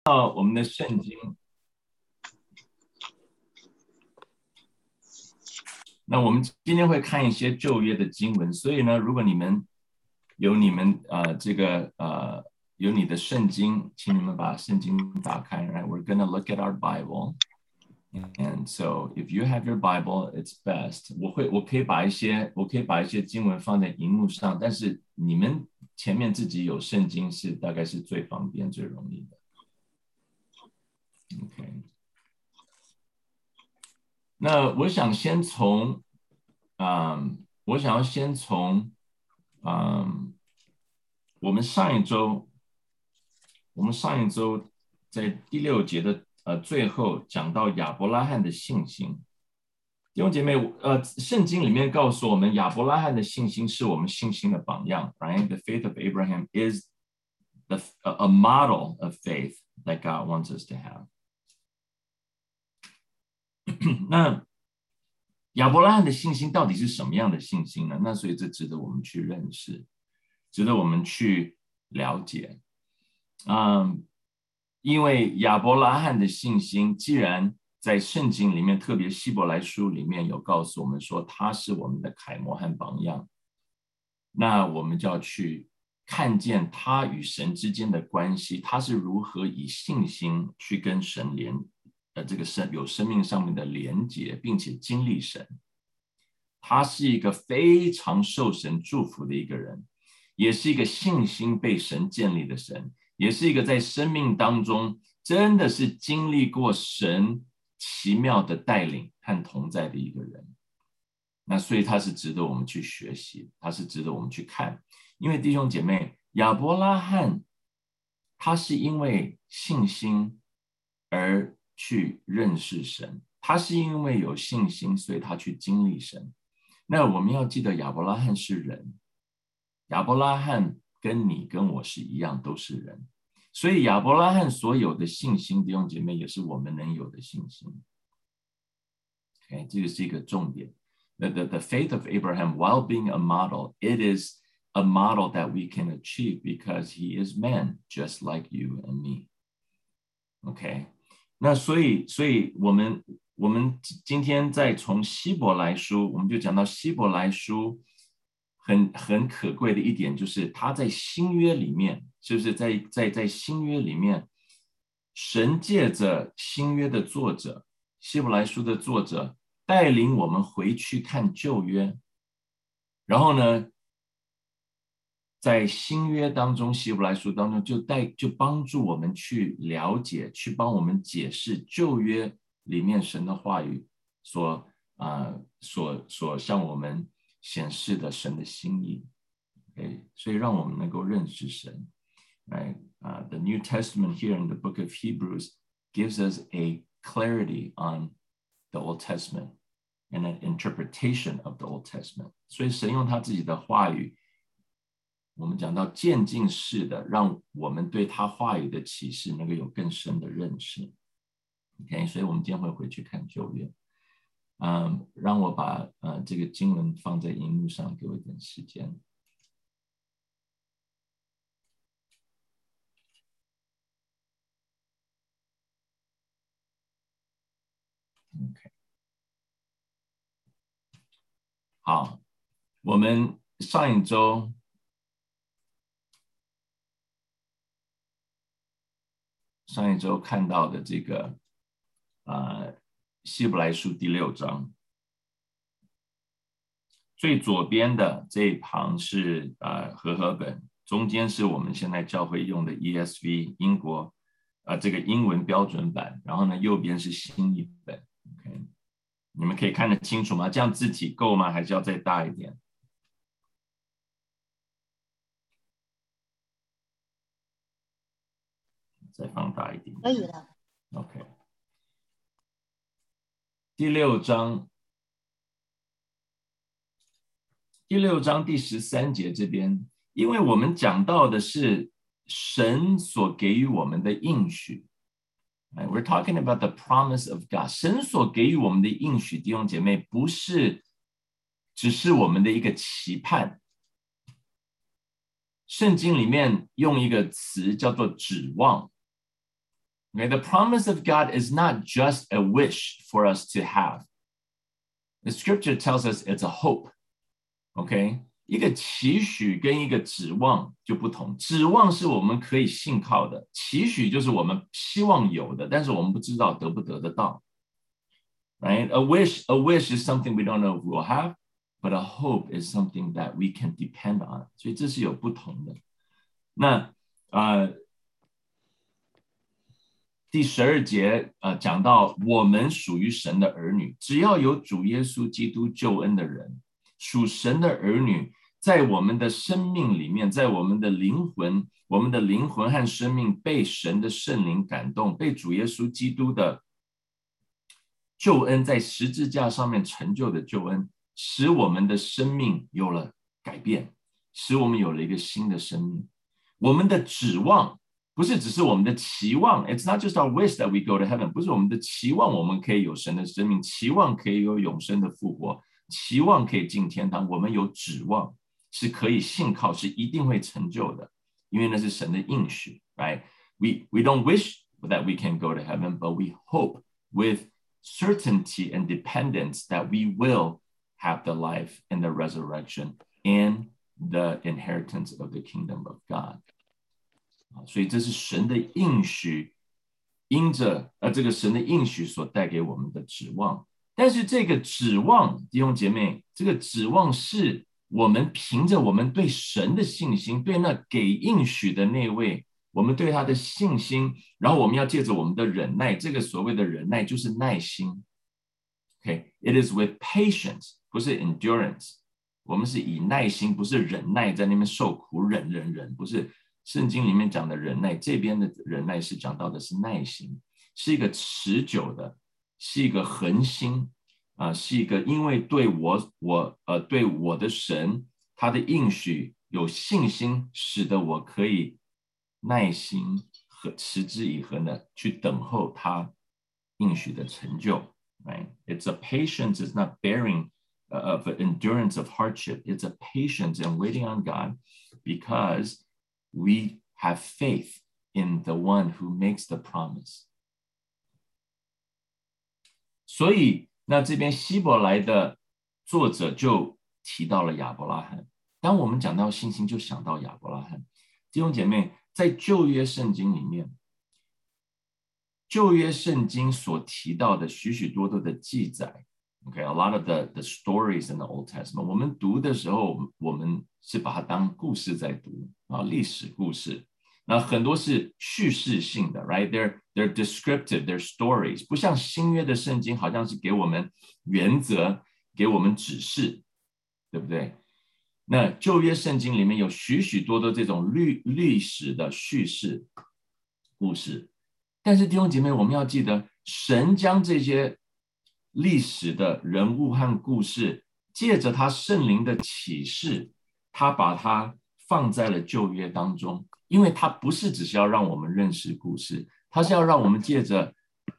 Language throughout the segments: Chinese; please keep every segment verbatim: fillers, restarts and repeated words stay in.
到我们的圣经，那我们今天会看一些旧约的经文，所以呢，如果你们有你们呃这个呃有你的圣经，请你们把圣经打开。Right, we're gonna look at our Bible, and so if you have your Bible, it's best. 我会我可以把一些我可以把一些经文放在荧幕上，但是你们前面自己有圣经是大概是最方便最容易的。OK。那我想先从，嗯，我想要先从，嗯，我们上一周，我们上一周在第六节的呃最后讲到亚伯拉罕的信心。弟兄姐妹，呃，圣经里面告诉我们，亚伯拉罕的信心是我们信心的榜样。Right, the faith of Abraham is the a model of faith that God wants us to have. 那亚伯拉罕的信心到底是什么样的信心呢？那所以这值得我们去认识，值得我们去了解。嗯，因为亚伯拉罕的信心，既然在圣经里面，特别希伯来书里面有告诉我们说他是我们的楷模和榜样，那我们就要去看见他与神之间的关系，他是如何以信心去跟神连呃，这个生有生命上面的连结，并且经历神。他是一个非常受神祝福的一个人，也是一个信心被神建立的神，也是一个在生命当中真的是经历过神奇妙的带领和同在的一个人。那所以他是值得我们去学习，他是值得我们去看。因为弟兄姐妹，亚伯拉罕他是因为信心而去认识神，他是因为有信心，所以他去经历神。那我们要记得，亚伯拉罕是人，亚伯拉罕跟你跟我是一样，都是人，所以亚伯拉罕所有的信心，弟兄姐妹，也是我们能有的信心。Okay, 这个是一个重点。The, the, the faith of Abraham, while being a model, it is a model that we can achieve because he is man, just like you and me. OK, 那所以，所以我们我们今天再从希伯来书，我们就讲到希伯来书很很可贵的一点，就是他在新约里面，是不是在在在新约里面，神借着新约的作者，希伯来书的作者，带领我们回去看旧约，然后呢，在新约当中，希伯来书当中就带就帮助我们去了解，去帮我们解释旧约里面神的话语所啊、呃、所所向我们显示的神的心意。Okay, 所以让我们能够认识神。Right, uh, the New Testament here in the book of Hebrews gives us a clarity on the Old Testament and an interpretation of the Old Testament. 所以神用他自己的话语。我们讲到渐进式的，让我们对他话语的启示能够有更深的认识。OK， 所以我们今天会回去看旧约。嗯，让我把呃这个经文放在荧幕上，给我一点时间。OK， 好，我们上一周。上一周看到的这个呃希伯来书第六章，最左边的这一行是呃和合本，中间是我们现在教会用的 E S V 英国啊、呃、这个英文标准版，然后呢右边是新译本。OK， 你们可以看得清楚吗？这样字体够吗？还是要再大一点？再放大一点。 可以了。 OK， 第六章，第六章第十三节这边，因为我们讲到的是神所给予我们的应许。We're talking about the promise of God. 神所给予我们的应许，弟兄姐妹，不是只是我们的一个期盼。圣经里面用一个词叫做指望。 Okay, the promise of God is not just a wish for us to have. The scripture tells us it's a hope. Okay, 一个期许跟一个指望就不同，指望是我们可以信靠的，期许就是我们希望有的，但是我们不知道得不得得到。Right? A wish, a wish is something we don't know if we'll have, but a hope is something that we can depend on. 所以这是有不同的。那呃。第十二节，呃，讲到我们属于神的儿女，只要有主耶稣基督救恩的人，属神的儿女，在我们的生命里面，在我们的灵魂，我们的灵魂和生命被神的圣灵感动，被主耶稣基督的救恩在十字架上面成就的救恩，使我们的生命有了改变，使我们有了一个新的生命。我们的指望不是只是我们的期望 ，It's not just our wish that we go to heaven， 不是我们的期望我们可以有神的生命，期望可以有永生的复活，期望可以进天堂，我们有指望，是可以信靠，是一定会成就的，因为那是神的应许 ，right？ We we don't wish that we can go to heaven, but we hope with certainty and dependence that we will have the life and the resurrection and the inheritance of the kingdom of God。所以这是神的应许，因着呃这个神的应许所带给我们的指望。但是这个指望，弟兄姐妹，这个指望是我们凭着我们对神的信心，对那给应许的那位，我们对他的信心，然后我们要借着我们的忍耐，这个所谓的忍耐就是耐心。Okay, it is with patience， 不是 endurance。我们是以耐心，不是忍耐在那边受苦，忍忍忍，不是。圣经里面讲的忍耐，这边的忍耐是讲到的是耐心，是一个持久的，是一个恒心啊、呃，是一个因为对我我呃对我的神他的应许有信心，使得我可以耐心和持之以恒的去等候他应许的成就。Right? It's a patience, it's not bearing of endurance of hardship. It's a patience in waiting on God because we have faith in the one who makes the promise. 所以，那这边希伯来的作者就提到了亚伯拉罕。当我们讲到信心，就想到亚伯拉罕。弟兄姐妹，在旧约圣经里面，旧约圣经所提到的许许多多的记载 ，OK，a lot of the the stories in the Old Testament， 我们读的时候，我们是把它当故事在读啊，历史故事。那很多是叙事性的 ，right？ They're they're descriptive, they're stories， 不像新约的圣经，好像是给我们原则，给我们指示，对不对？那旧约圣经里面有许许多多这种历历史的叙事故事。但是弟兄姐妹，我们要记得，神将这些历史的人物和故事，借着他圣灵的启示，他把它放在了旧约当中，因为他不是只是要让我们认识故事，他是要让我们借着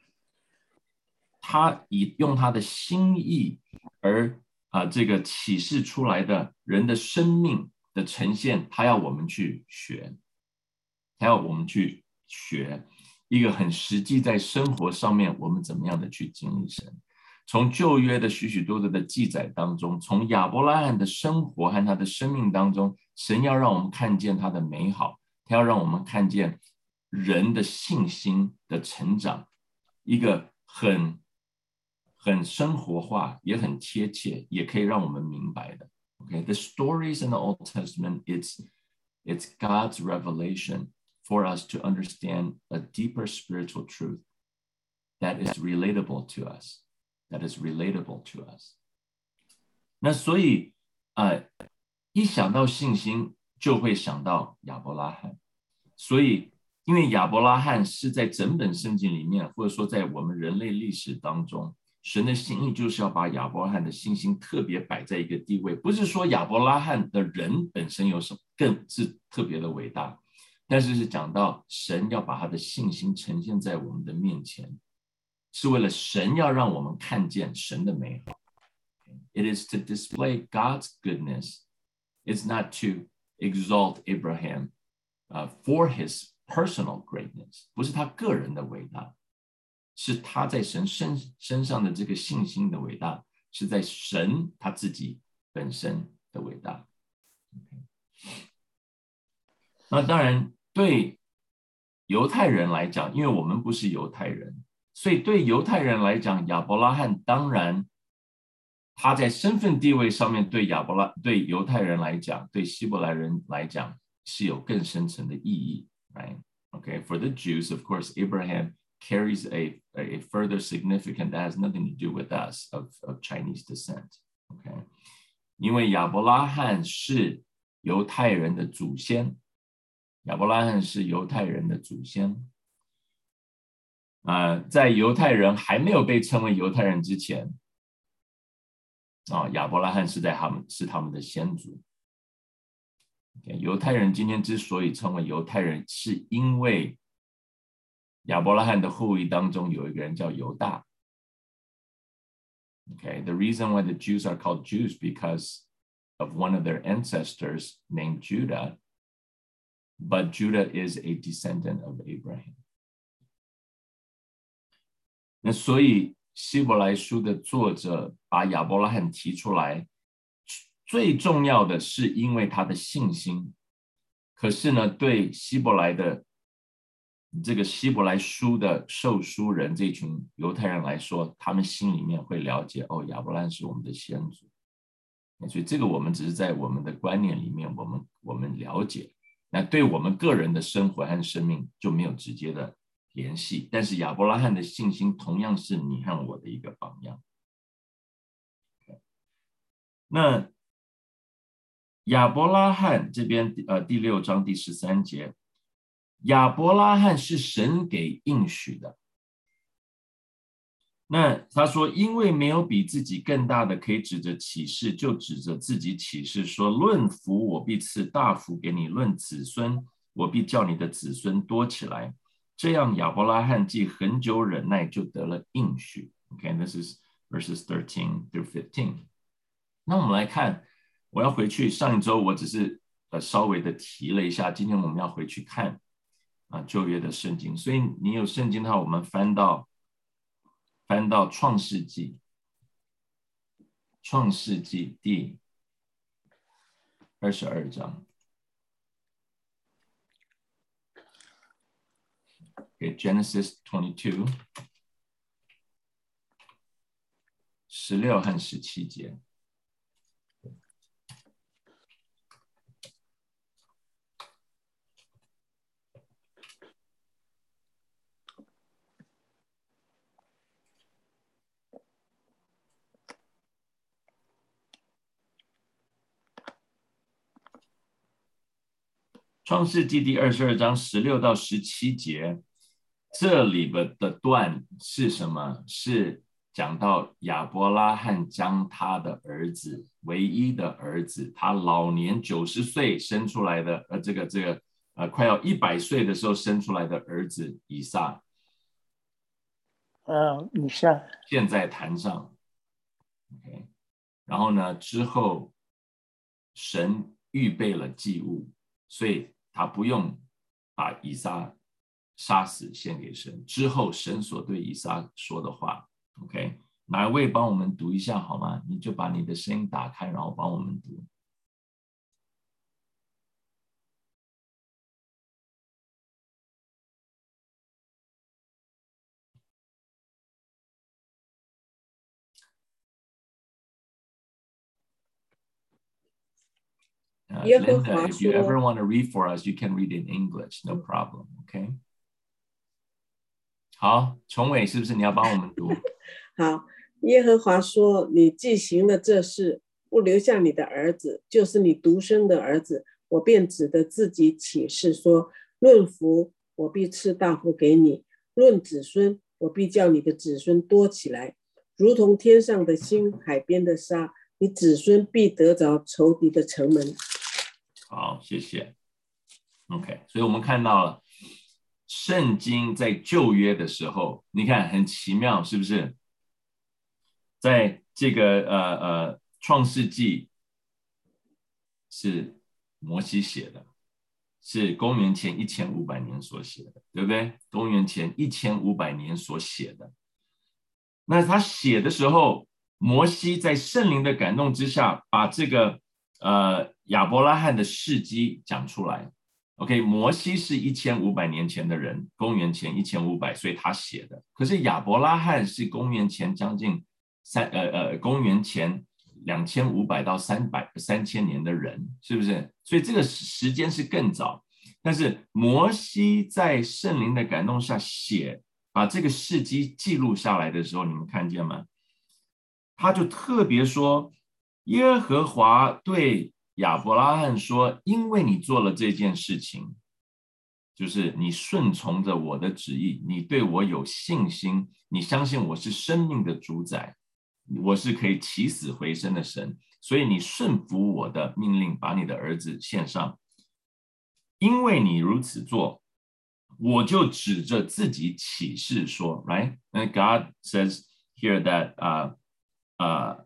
他以用他的心意而啊、呃、这个启示出来的人的生命的呈现，他要我们去学，他要我们去学。一个很实际在生活上面我们怎么样的去经历神，从旧约的许许多多的记载当中，从亚伯拉罕的生活和他的生命当中，神要让我们看见他的美好，他要让我们看见人的信心的成长，一个很很生活化也很贴切，也可以让我们明白的。Okay, the stories in the Old Testament, it's it's God's revelation for us to understand a deeper spiritual truth that is relatable to us, that is relatable to us. 那所以，呃，一想到信心，就会想到亚伯拉罕。所以，因为亚伯拉罕是在整本圣经里面，或者说在我们人类历史当中，神的心意就是要把亚伯拉罕的信心特别摆在一个地位，不是说亚伯拉罕的人本身有什么更是特别的伟大。但是是讲到神要把他的信心呈现在我们的面前，是为了神要让我们看见神的美好。It is to display God's goodness. It's not to exalt Abraham uh, for his personal greatness， 不是他个人的伟大，是他在神 身, 身上的这个信心的伟大，是在神他自己本身的伟大。Okay. 那当然对犹太人来讲，因为我们不是犹太人，所以对犹太人来讲，亚伯拉罕当然他在身份地位上面对亚伯拉对犹太人来讲，对希伯来人来讲是有更深层的意义。Right? Okay. For the Jews, of course, Abraham carries a, a further significance that has nothing to do with us of, of Chinese descent. Okay. 因为亚伯拉罕是犹太人的祖先，亚伯拉罕是犹太人的祖先。呃，在犹太人还没有被称为犹太人之前，啊、哦，亚伯拉罕是在他们是他们的先祖。Okay, 犹太人今天之所以称为犹太人，是因为亚伯拉罕的后裔当中有一个人叫犹大。Okay, the reason why the Jews are called Jews because of one of their ancestors named Judah, but Judah is a descendant of Abraham. 那所以希伯来书的作者把亚伯拉罕提出来，最重要的是因为他的信心。可是呢，对希伯来的这个希伯来书的受书人这群犹太人来说，他们心里面会了解，哦，亚伯拉罕是我们的先祖。所以这个我们只是在我们的观念里面，我们我们了解，那对我们个人的生活和生命就没有直接的联系。但是亚伯拉罕的信心同样是你和我的一个榜样。那亚伯拉罕这边呃第六章第十三节，亚伯拉罕是神给应许的。那他说，因为没有比自己更大的可以指着启示，就指着自己启示说，论福我必赐大福给你，论子孙我必叫你的子孙多起来。这样亚伯拉罕既很久忍耐，就得了应许。Okay, this is verses thirteen through fifteen. 那我们来看，我要回去，上一周我只是呃稍微的提了一下，今天我们要回去看啊旧约的圣经，所以你有圣经的话，我们翻到翻到创世纪，创世纪第二十二章。Okay, Genesis twenty-two, 十六和十七节。创世纪第二十二章十六到十七节，这里的段是什么？是讲到亚伯拉罕将他的儿子，唯一的儿子，他老年九十岁生出来的，呃，这个这个呃，快要一百岁的时候生出来的儿子以撒， 呃，以撒， 现在坛上 ，OK， 然后呢，之后神预备了祭物，所以他不用把以撒杀死献给神。之后神所对以撒说的话 ，OK， 哪一位帮我们读一下好吗？你就把你的声音打开，然后帮我们读。Uh, Linda, if you ever want to read for us, you can read in English, no problem, okay? 好，崇伟是不是你要帮我们读？ 好，耶和华说：“你既行了这事，不留下你的儿子，就是你独生的儿子，我便指着自己起誓说：论福，我必赐大福给你；论子孙，我必叫你的子孙多起来，如同天上的星，海边的沙。你子孙必得着仇敌的城门。” 好，谢谢。OK， 所以我们看到了圣经在旧约的时候，你看很奇妙，是不是？在这个呃呃创世纪是摩西写的， 是公元前一千五百年所写的，对不对？公元前一千五百年所写的。那他写的时候，摩西在圣灵的感动之下，把这个呃亚伯拉罕的事迹讲出来。OK， 摩西是一千五百年前的人，公元前一千五百，所以他写的。可是亚伯拉罕是公元前将近三呃呃公元前两千五百到三百三千年的人，是不是？所以这个时间是更早。但是摩西在圣灵的感动下写，把这个事迹记录下来的时候，你们看见吗？他就特别说，耶和华对亚伯拉罕说，因为你做了这件事情，就是你顺从着我的旨意，你对我有信心，你相信我是生命的主宰，我是可以起死回生的神，所以你顺服我的命令，把你的儿子献上。因为你如此做，我就指着自己起誓说 ，right? And God says here that, uh, uh,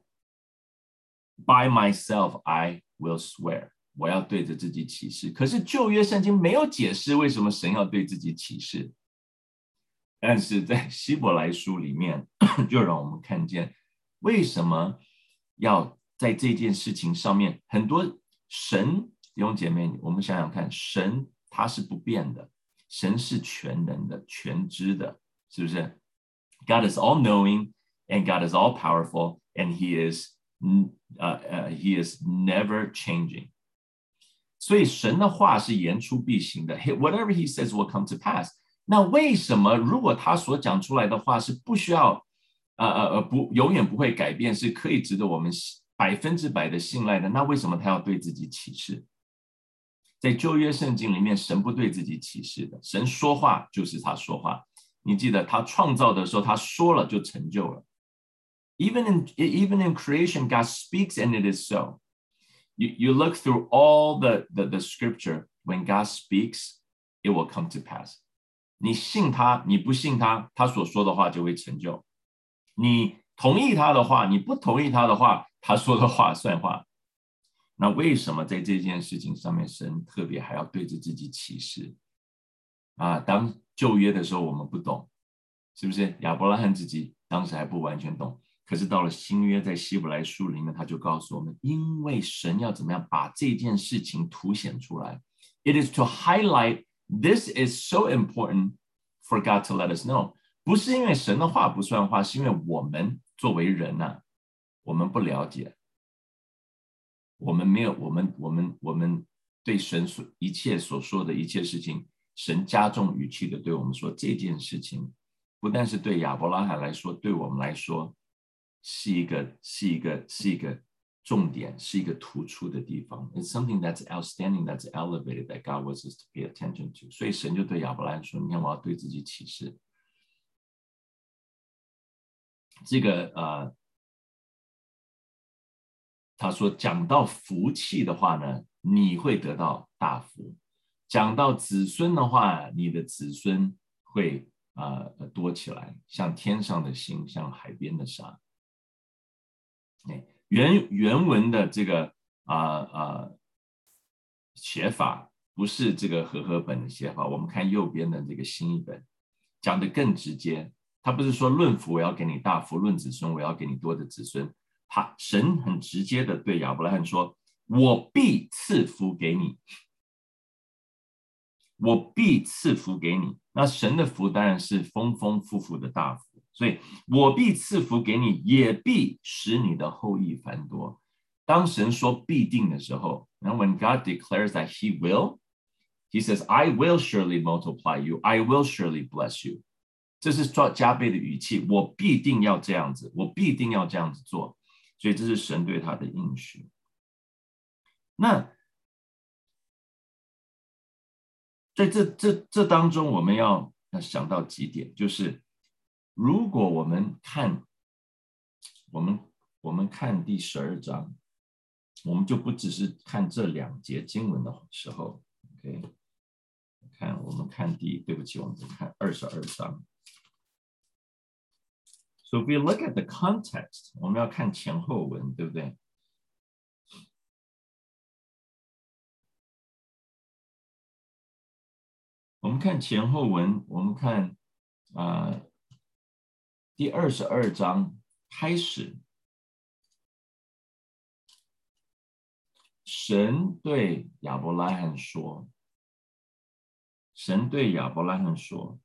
by myself I will swear. 我要对着自己起誓。可是旧约圣经没有解释为什么神要对自己起誓，但是在希伯来书里面，就让我们看见为什么要在这件事情上面，很多神弟兄姐妹，我们想想看，神他是不变的，神是全能的、全知的，是不是 ？God is all knowing, and God is all powerful, and He is, uh, uh, He is never changing. 所以神的话是言出必行的 ，Whatever He says will come to pass. 那为什么如果他所讲出来的话是不需要，呃呃呃不永远不会改变，是可以值得我们百分之百的信赖的？那为什么他要对自己起誓？在旧约圣经里面，神不对自己起誓的，神说话就是他说话。你记得他创造的时候，他说了就成就了。Even in even in creation, God speaks and it is so. You you look through all the the the scripture. When God speaks, it will come to pass. 你信他，你不信他，他所说的话就会成就。你同意他的话，你不同意他的话，他说的话算话。那为什么在这件事情上面，神特别还要对着自己起誓啊？当旧约的时候我们不懂，是不是？亚伯拉罕自己当时还不完全懂，可是到了新约，在希伯来书里面，他就告诉我们，因为神要怎么样把这件事情凸显出来 ，It is to highlight this is so important for God to let us know。不是因为神的话不算话，是因为我们作为人啊，我们不了解。我们没有，我们我们我们对神所一切所说的一切事情，神加重语气的对我们说，这件事情不但是对亚伯拉罕来说，对我们来说是一个是一个是一个重点，是一个突出的地方。It's something that's outstanding, that's elevated, that God wants us to pay attention to. 所以神就对亚伯拉罕说：“你看，我要对自己起誓。”这个呃。他说讲到福气的话呢，你会得到大福；讲到子孙的话，你的子孙会呃多起来，像天上的星，像海边的沙。原原文的这个啊啊、呃呃、写法不是这个和合本的写法，我们看右边的这个新译本讲得更直接。他不是说论福我要给你大福，论子孙我要给你多的子孙。他神很直接的对亚伯拉罕说：“我必赐福给你，我必赐福给你。”那神的福当然是丰丰富富的大福，所以我必赐福给你，也必使你的后裔繁多。当神说必定的时候，然后 when God declares that He will, He says, "I will surely multiply you, I will surely bless you." 这是加倍的语气，我必定要这样子，我必定要这样子做。所以这是神对他的应许。那在这这这当中，我们要要想到几点，就是如果我们看我们我们看第十二章，我们就不只是看这两节经文的时候 ，OK， 看我们看第，对不起，我们看二十二章。So if we look at the context, 我们要看前后文，对不对？ 我们看前后文，我们看啊、呃、第二十二章开始，神对亚伯拉罕说，神对亚伯拉罕说，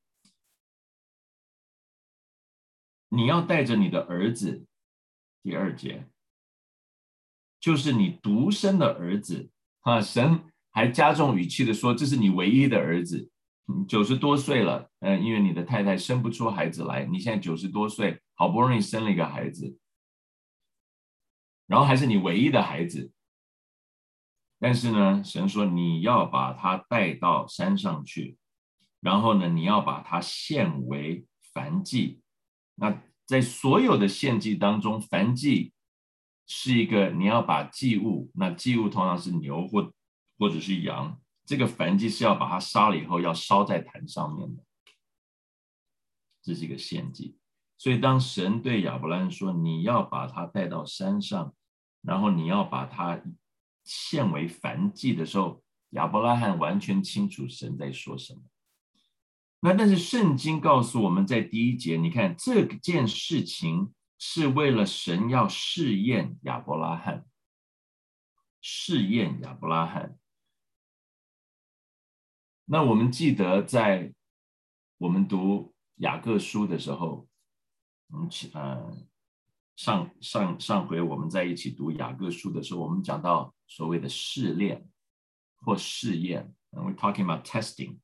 你要带着你的儿子，第二节，就是你独生的儿子啊，神还加重语气的说，这是你唯一的儿子，九十多岁了，呃，因为你的太太生不出孩子来，你现在九十多岁，好不容易生了一个孩子，然后还是你唯一的孩子，但是呢，神说你要把他带到山上去，然后呢，你要把它献为燔祭。那在所有的献祭当中，燔祭是一个你要把祭物，那祭物通常是牛或或者是羊，这个燔祭是要把它杀了以后要烧在坛上面的，这是一个献祭。所以当神对亚伯兰说你要把它带到山上，然后你要把它献为燔祭的时候，亚伯拉罕完全清楚神在说什么。那但是圣经告诉我们在第一节，你看这件事情是为了神要试验亚伯拉罕，试验亚伯拉罕。那我们记得在我们读雅各书的时候，嗯呃上上上回我们在一起读雅各书的时候，我们讲到所谓的试炼或试验 ，we're talking about testing。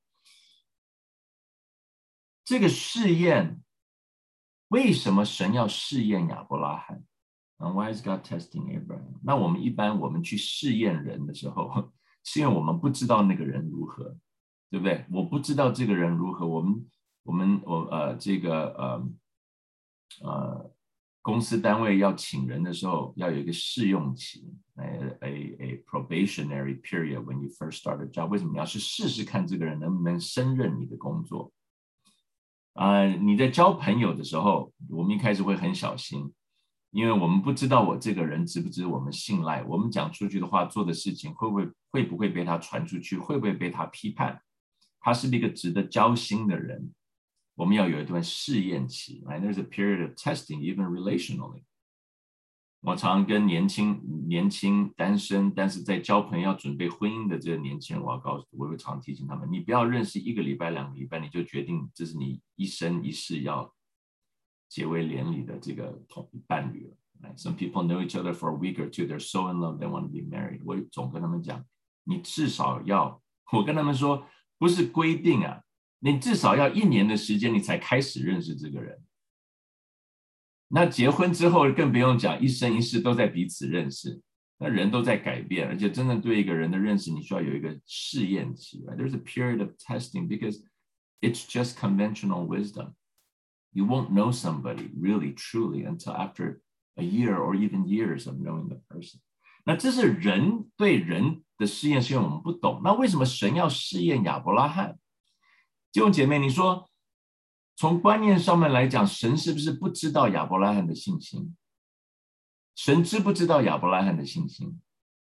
这个试验，为什么神要试验亚伯拉罕？ Why is God testing Abraham？ 那我们一般我们去试验人的时候，是因为我们不知道那个人如何，对不对？我不知道这个人如何，我们我们我呃这个呃呃公司单位要请人的时候，要有一个试用期 ，a a a probationary period when you first start a job。为什么你要去试试看这个人能不能胜任你的工作？啊、呃，你在交朋友的时候，我们一开始会很小心，因为我们不知道我这个人值不值我们信赖，我们讲出去的话、做的事情会不会会不会被他传出去，会不会被他批判，他是一个值得交心的人，我们要有一段试验期 ，right? There's a period of testing, even relationally。我常跟年轻年轻单身，但是在交朋友要准备婚姻的这个年轻人，我要告诉，我会常提醒他们，你不要认识一个礼拜、两个礼拜，你就决定这是你一生一世要结为连理的这个同伴侣了。Some people know each other for a week or two, they're so in love, they want to be married。我总跟他们讲，你至少要，我跟他们说，不是规定啊，你至少要一年的时间，你才开始认识这个人。那结婚之后更不用讲，一生一世都在彼此认识，那人都在改变，而且真正对一个人的认识，你需要有一个试验期。Right? There's a period of testing because it's just conventional wisdom. You won't know somebody really, truly until after a year or even years of knowing the person. 那这是人对人的试验，是因为我们不懂。那为什么神要试验亚伯拉罕？弟兄姐妹，你说从观念上面来讲，神是不是不知道亚伯拉罕的信心？神知不知道亚伯拉罕的信心？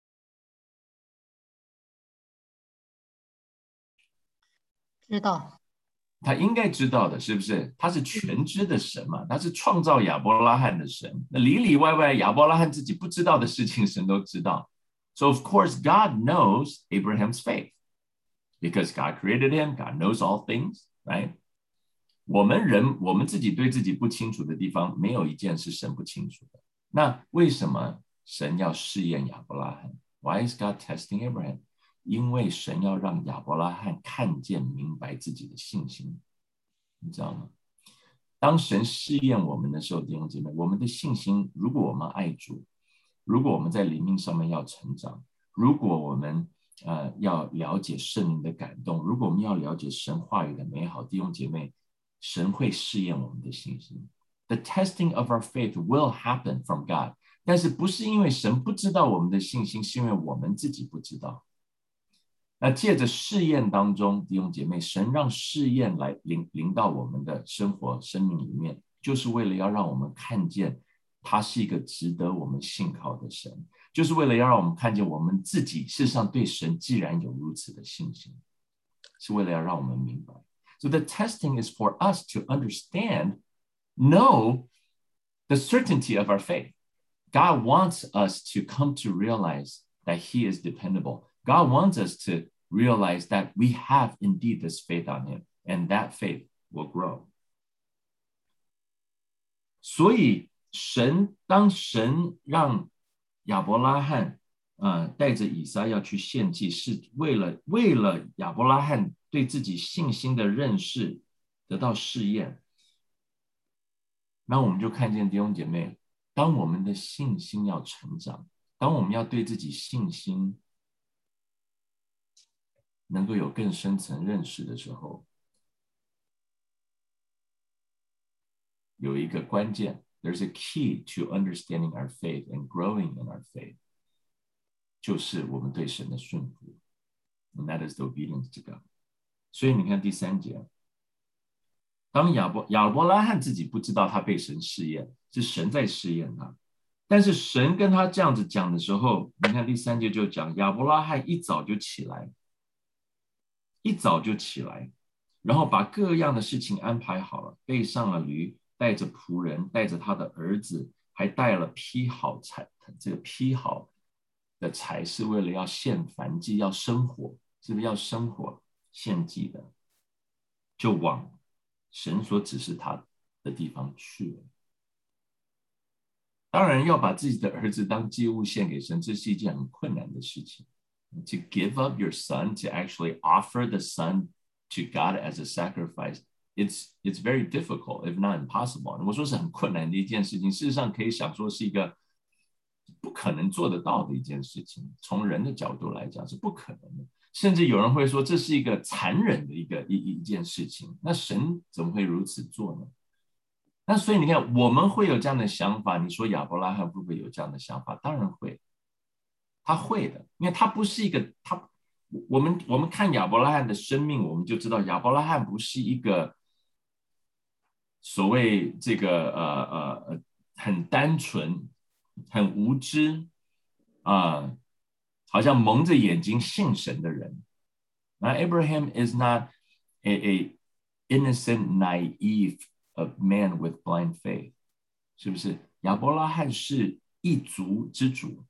知道。 他应该知道的，是不是？他是全知的神嘛，他是创造亚伯拉罕的神。那里里外外亚伯拉罕自己不知道的事情，神都知道。So of course God knows Abraham's faith because God created him. God knows all things, right? 我们人，我们自己对自己不清楚的地方，没有一件是神不清楚的。那为什么神要试验亚伯拉罕 ？Why is God testing Abraham？ 因为神要让亚伯拉罕看见、明白自己的信心，你知道吗？当神试验我们的时候，弟兄姐妹，我们的信心，如果我们爱主，如果我们在灵命上面要成长，如果我们呃要了解圣灵的感动，如果我们要了解神话语的美好，弟兄姐妹，神会试验我们的信心。The testing of our faith will happen from God， 但是不是因为神不知道我们的信心，是因为我们自己不知道。那借着试验当中，弟兄姐妹，神让试验来临临到我们的生活生命里面，就是为了要让我们看见他是一个值得我们信靠的神，就是为了要让我们看见我们自己事实上对神既然有如此的信心， 是为了要让我们明白。So the testing is for us to understand, know the certainty of our faith. God wants us to come to realize that he is dependable. God wants us to realize that we have indeed this faith on him, and that faith will grow. 所以神当神让亚伯拉罕呃带着以撒要去献祭，是为了为了亚伯拉罕对自己信心的认识得到试验。那我们就看见弟兄姐妹，当我们的信心要成长，当我们要对自己信心能够有更深层认识的时候，有一个关键 ，there's a key to understanding our faith and growing in our faith， 就是我们对神的顺服 ，and that is the obedience to God。所以你看第三节，当亚伯亚伯拉罕自己不知道他被神试验，是神在试验他，但是神跟他这样子讲的时候，你看第三节就讲亚伯拉罕一早就起来，一早就起来，然后把各样的事情安排好了，背上了驴，带着仆人，带着他的儿子，还带了劈好柴。这个劈好的柴是为了要献燔祭，要生火，是不是要生火献祭的？就往神所指示他的地方去了。当然，要把自己的儿子当祭物献给神，这是一件很困难的事情。To give up your son, to actually offer the son to God as a sacrifice, it's it's very difficult, if not impossible. 我说是很困难的一件事情，事实上可以想说是一个不可能做得到的一件事情。从人的角度来讲是不可能的，甚至有人会说这是一个残忍的一个一一件事情。那神怎么会如此做呢？那所以你看，我们会有这样的想法。你说亚伯拉罕会不会有这样的想法？当然会。他会的，因为他不是一个他，我们我们看亚伯拉罕的生命，我们就知道亚伯拉罕不是一个所谓这个呃呃很单纯、很无知啊、呃，好像蒙着眼睛信神的人。那 Abraham is not a, a innocent, naive of man with blind faith， 是不是？亚伯拉罕是一族之主。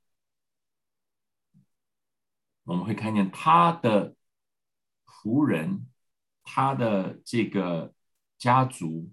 我们会看见他的仆人，他的这个家族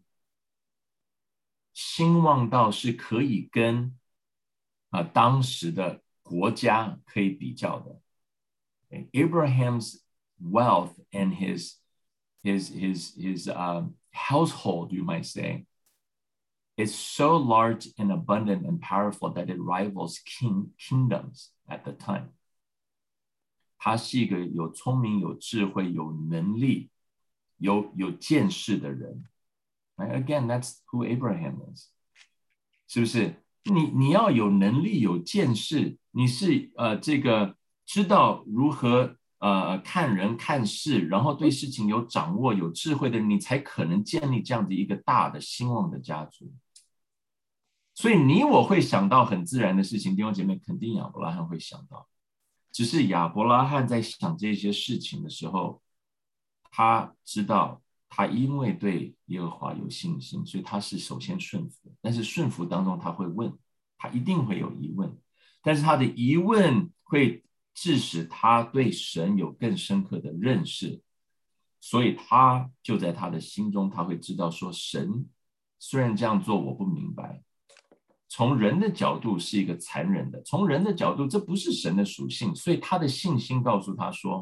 兴旺到是可以跟、呃、当时的国家可以比较的。Abraham's wealth and his his his his um, household, you might say, is so large and abundant and powerful that it rivals king kingdoms at the time.他是一个有聪明、有智慧、有能力、有有见识的人。Again, that's who Abraham is， 是不是？你你要有能力、有见识，你是呃这个知道如何呃看人看事，然后对事情有掌握、有智慧的，你才可能建立这样的一个大的兴旺的家族。所以你我会想到很自然的事情，弟兄姐妹，肯定亚伯拉罕会想到。只是亚伯拉罕在想这些事情的时候，他知道他因为对耶和华有信心，所以他是首先顺服。但是顺服当中他会问，他一定会有疑问，但是他的疑问会致使他对神有更深刻的认识，所以他就在他的心中，他会知道说，神虽然这样做我不明白，从人的角度是一个残忍的，从人的角度这不是神的属性，所以他的信心告诉他说，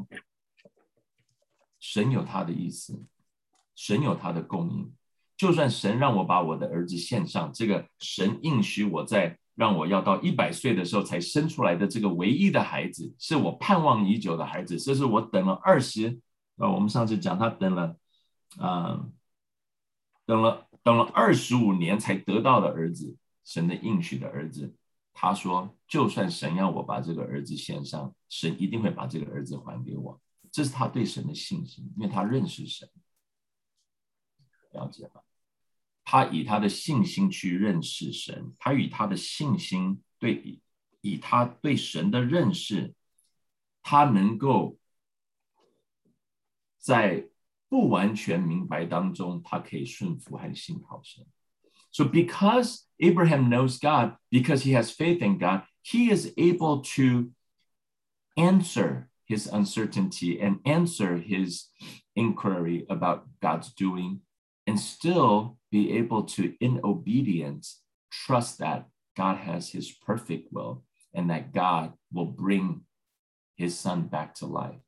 神有他的意思，神有他的供应，就算神让我把我的儿子献上，这个神应许我在让我要到一百岁的时候才生出来的这个唯一的孩子，是我盼望已久的孩子，这是我等了二十，呃，我们上次讲他等了，呃，等了等了二十五年才得到的儿子。神的应许的儿子，他说就算神要我把这个儿子献上，神一定会把这个儿子还给我，这是他对神的信心，因为他认识神，了解吗？他以他的信心去认识神，他以他的信心对以他对神的认识，他能够在不完全明白当中，他可以顺服和信靠神。So because Abraham knows God, because he has faith in God, he is able to answer his uncertainty and answer his inquiry about God's doing, and still be able to, in obedience, trust that God has his perfect will and that God will bring his son back to life.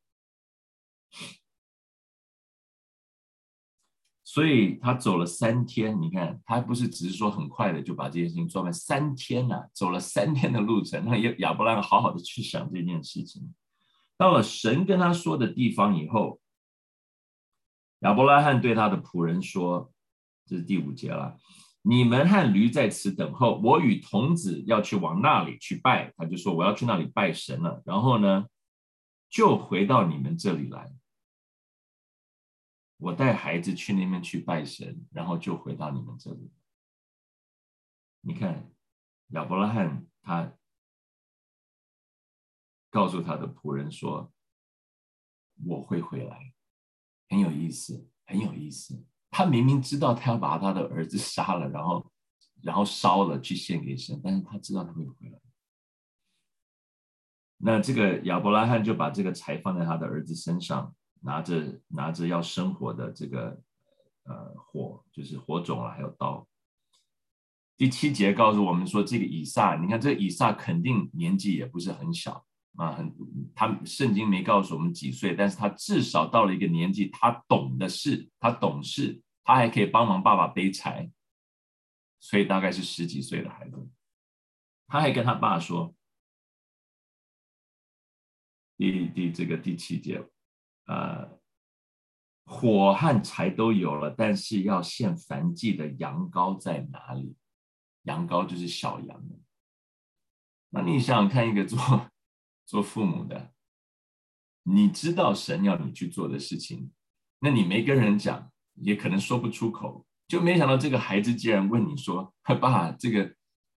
所以他走了三天，你看，他不是只是说很快的就把这件事情做完，三天啊，走了三天的路程，让亚伯拉罕好好的去想这件事情。到了神跟他说的地方以后，亚伯拉罕对他的仆人说，这是第五节了，你们和驴在此等候，我与童子要去往那里去拜。他就说我要去那里拜神了，然后呢，就回到你们这里来。我带孩子去那边去拜神，然后就回到你们这里。你看，亚伯拉罕他告诉他的仆人说：“我会回来。”很有意思，很有意思。他明明知道他要把他的儿子杀了，然后然后烧了去献给神，但是他知道他会回来。那这个亚伯拉罕就把这个柴放在他的儿子身上。拿着拿着要生火的这个呃火，就是火种了，还有刀。第七节告诉我们说，这个以撒，你看这个以撒肯定年纪也不是很小啊，很他圣经没告诉我们几岁，但是他至少到了一个年纪，他懂的事，他懂事，他还可以帮忙爸爸背柴，所以大概是十几岁的孩子。他还跟他爸说，第第这个第七节。呃，火和柴都有了，但是要献燔祭的羊羔在哪里？羊羔就是小羊。那你想想看，一个做做父母的，你知道神要你去做的事情，那你没跟人讲，也可能说不出口，就没想到这个孩子竟然问你说：“爸，这个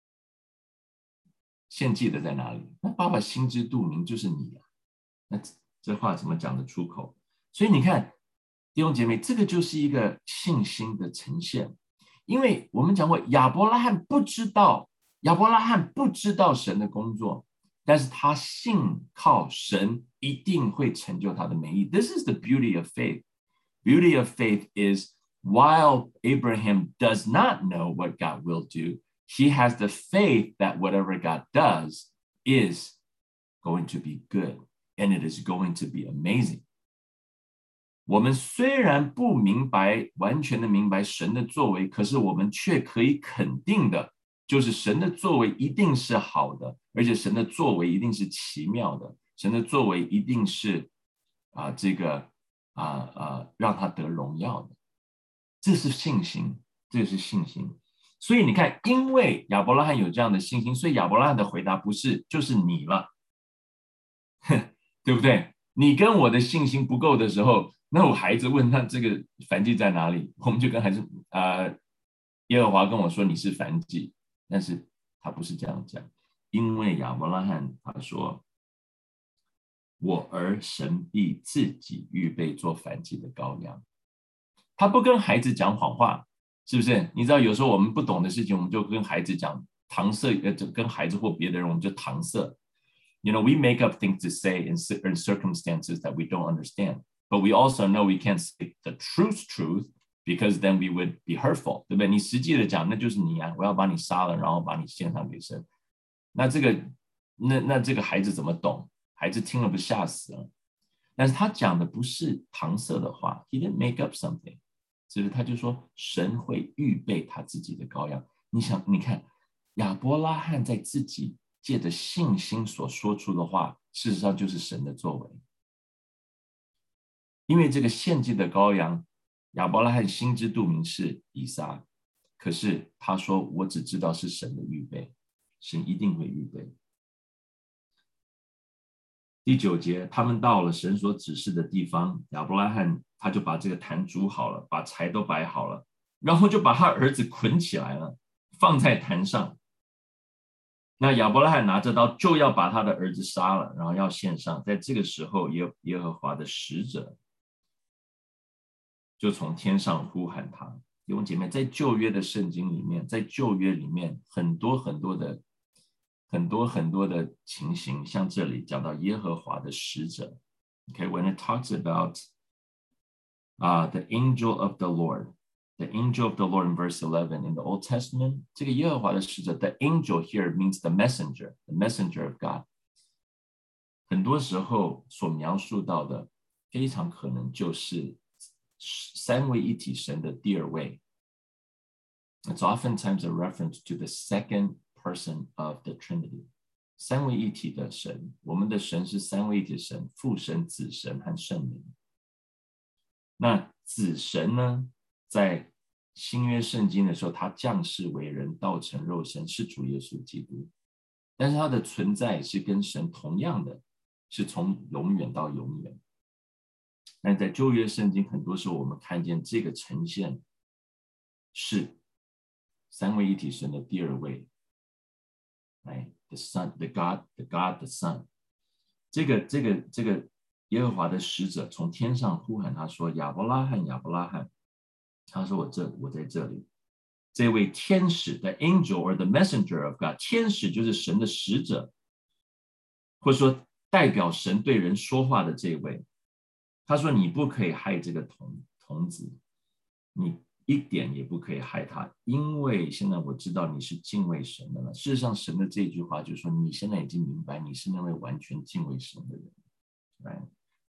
献祭的在哪里？”那爸爸心知肚明，就是你啊。那这话怎么讲得出口？所以你看，弟兄姐妹，这个就是一个信心的呈现。因为我们讲过，亚伯拉罕不知道，亚伯拉罕不知道神的工作，但是他信靠神一定会成就他的美意。This is the beauty of faith. Beauty of faith is while Abraham does not know what God will do, he has the faith that whatever God does is going to be good.And it is going to be amazing. 我们虽然不明白，完全的明白神的作为，可是我们却可以肯定的，就是神的作为一定是好的，而且神的作为一定是奇妙的，神的作为一定是啊、呃、这个啊啊、呃呃、让他得荣耀的。这是信心，这是信心。所以你看，因为亚伯拉罕有这样的信心，所以亚伯拉罕的回答不是就是你了。对不对？你跟我的信心不够的时候，那我孩子问他这个燔祭在哪里，我们就跟孩子啊、呃，耶和华跟我说你是燔祭，但是他不是这样讲，因为亚伯拉罕他说，我儿神必自己预备做燔祭的羔羊，他不跟孩子讲谎话，是不是？你知道有时候我们不懂的事情，我们就跟孩子讲搪塞，呃，跟孩子或别的人我们就搪塞。You know, we make up things to say in certain circumstances that we don't understand, but we also know we can't say the truth truth because then we would be hurtful, 对不对？你实际的讲，那就是你啊，我要把你杀了，然后把你献上给神。那这个，那那这个孩子怎么懂？孩子听了不吓死了？但是他讲的不是搪塞的话 ，He didn't make up something， 是不是？他就说神会预备他自己的羔羊。你想，你看亚伯拉罕在自己借着信心所说出的话，事实上就是神的作为。因为这个献祭的羔羊，亚伯拉罕心知肚明是以撒，可是他说我只知道是神的预备，神一定会预备。第九节，他们到了神所指示的地方，亚伯拉罕他就把这个坛煮好了，把柴都摆好了，然后就把他儿子捆起来了，放在坛上。那亚伯拉罕拿着刀就要把他的儿子杀了，然后要献上。在这个时候，耶耶和华的使者就从天上呼喊他。弟兄姐妹，在旧约的圣经里面，在旧约里面很多很多的很多很多的情形，像这里讲到耶和华的使者。Okay, when it talks about uh, the angel of the Lord, the angel of the Lord in verse eleven in the Old Testament, 这个耶和华的使者 the angel here means the messenger, the messenger of God. 很多时候所描述到的非常可能就是三位一体神的第二位。It's oftentimes a reference to the second person of the Trinity. 三位一体的神，我们的神是三位一体的神，父神、子神和圣灵。那子神呢，在新约圣经的时候，他降世为人，道成肉身，是主耶稣基督。但是他的存在是跟神同样的，是从永远到永远。但在旧约圣经，很多时候我们看见这个呈现是三位一体神的第二位。Right? The Son, the God, the God, the Son. 这个这个这个耶和华的使者从天上呼喊他说：“亚伯拉罕，亚伯拉罕。”他说：“我这，我在这里。”这位天使 ，the angel or the messenger of God， 天使就是神的使者，或者说代表神对人说话的这位。他说：“你不可以害这个童童子，你一点也不可以害他，因为现在我知道你是敬畏神的了。”事实上，神的这句话就是说，你现在已经明白你是那位完全敬畏神的人。Right?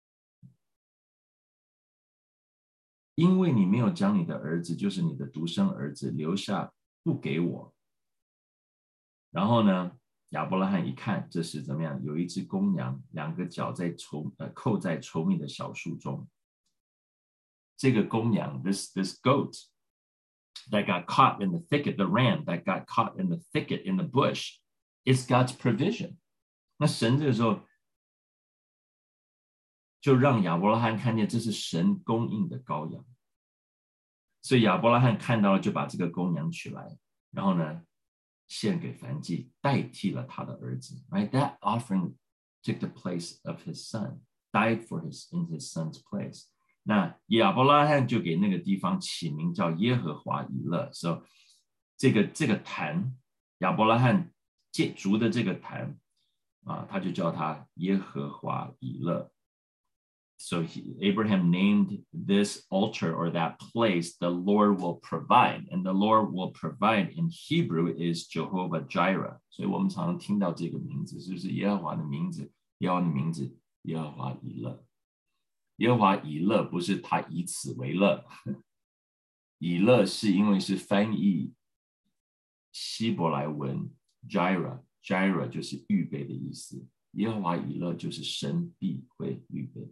因为你没有将你的儿子，就是你的独生儿子留下不给我。然后呢，亚伯拉罕一看，这是怎么样？有一只公羊，两个脚在稠呃扣在稠密的小树中。这个公羊 ，this this goat that got caught in the thicket, the ram that got caught in the thicket in the bush, it's God's provision. 那神这个时候就让亚伯拉罕看见这是神供应的羔羊，所以亚伯拉罕看到了，就把这个公羊取来，然后呢献给燔祭，代替了他的儿子。Right? That offering took the place of his son, died for his in his son's place. 那亚伯拉罕就给那个地方起名叫耶和华以勒。So 这个这个坛，亚伯拉罕建筑的这个坛啊，他就叫他耶和华以勒。So he, Abraham named this altar or that place, the Lord will provide. And the Lord will provide in Hebrew is Jehovah Jireh. 所以我们常常听到这个名字，就是耶和华的名字，耶和华的名字，耶和华以勒。耶和华以勒不是他以此为乐，以勒是因为是翻译希伯来文 Jireh, Jireh 就是预备的意思。耶和华以勒就是神必会预备。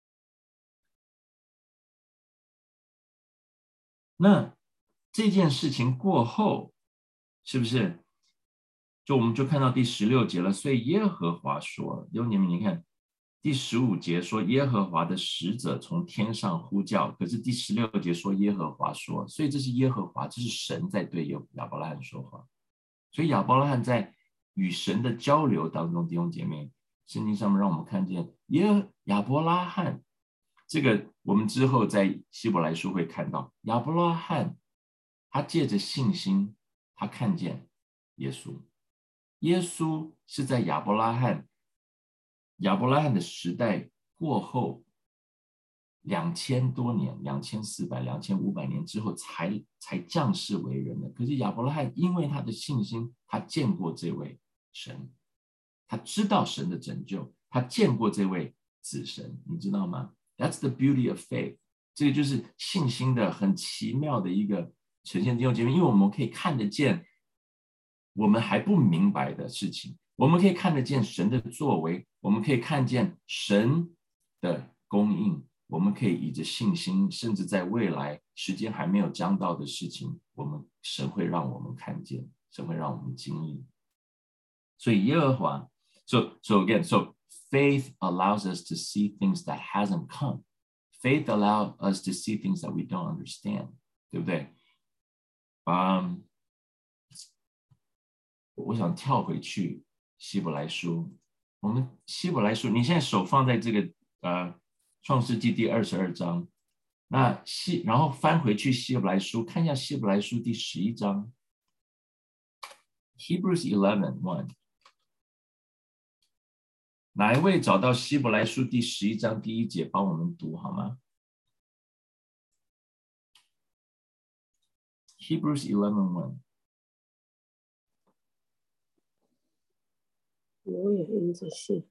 那这件事情过后，是不是就我们就看到第十六节了？所以耶和华说，弟兄姐妹，你看第十五节说耶和华的使者从天上呼叫，可是第十六节说耶和华说，所以这是耶和华，这是神在对亚伯拉罕说话。所以亚伯拉罕在与神的交流当中，弟兄姐妹，圣经上面让我们看见耶亚伯拉罕。这个我们之后在希伯来书会看到，亚伯拉罕他借着信心，他看见耶稣。耶稣是在亚伯拉罕亚伯拉罕的时代过后两千多年，两千四百、两千五百年之后才才降世为人的。可是亚伯拉罕因为他的信心，他见过这位神，他知道神的拯救，他见过这位子神，你知道吗？That's the beauty of faith. 这个就是信心的很奇妙的一个呈现。弟兄姐妹，因为我们可以看得见我们还不明白的事情，我们可以看得见神的作为，我们可以看见神的供应，我们可以以着信心，甚至在未来时间还没有将到的事情，我们神会让我们看见，神会让我们经历。所以耶和华 so, so again, so faith allows us to see things that hasn't come. Faith allows us to see things that we don't understand. 对不对？嗯，我想跳回去希伯来书。我们希伯来书，你现在手放在这个呃创世纪第二十二章， 那希然后翻回去希伯来书，看一下希伯来书第十一章 ，Hebrews eleven one。哪一位找到希伯来书第十一章第一节，帮我们读好吗 ？Hebrews eleven one。 我也因着信。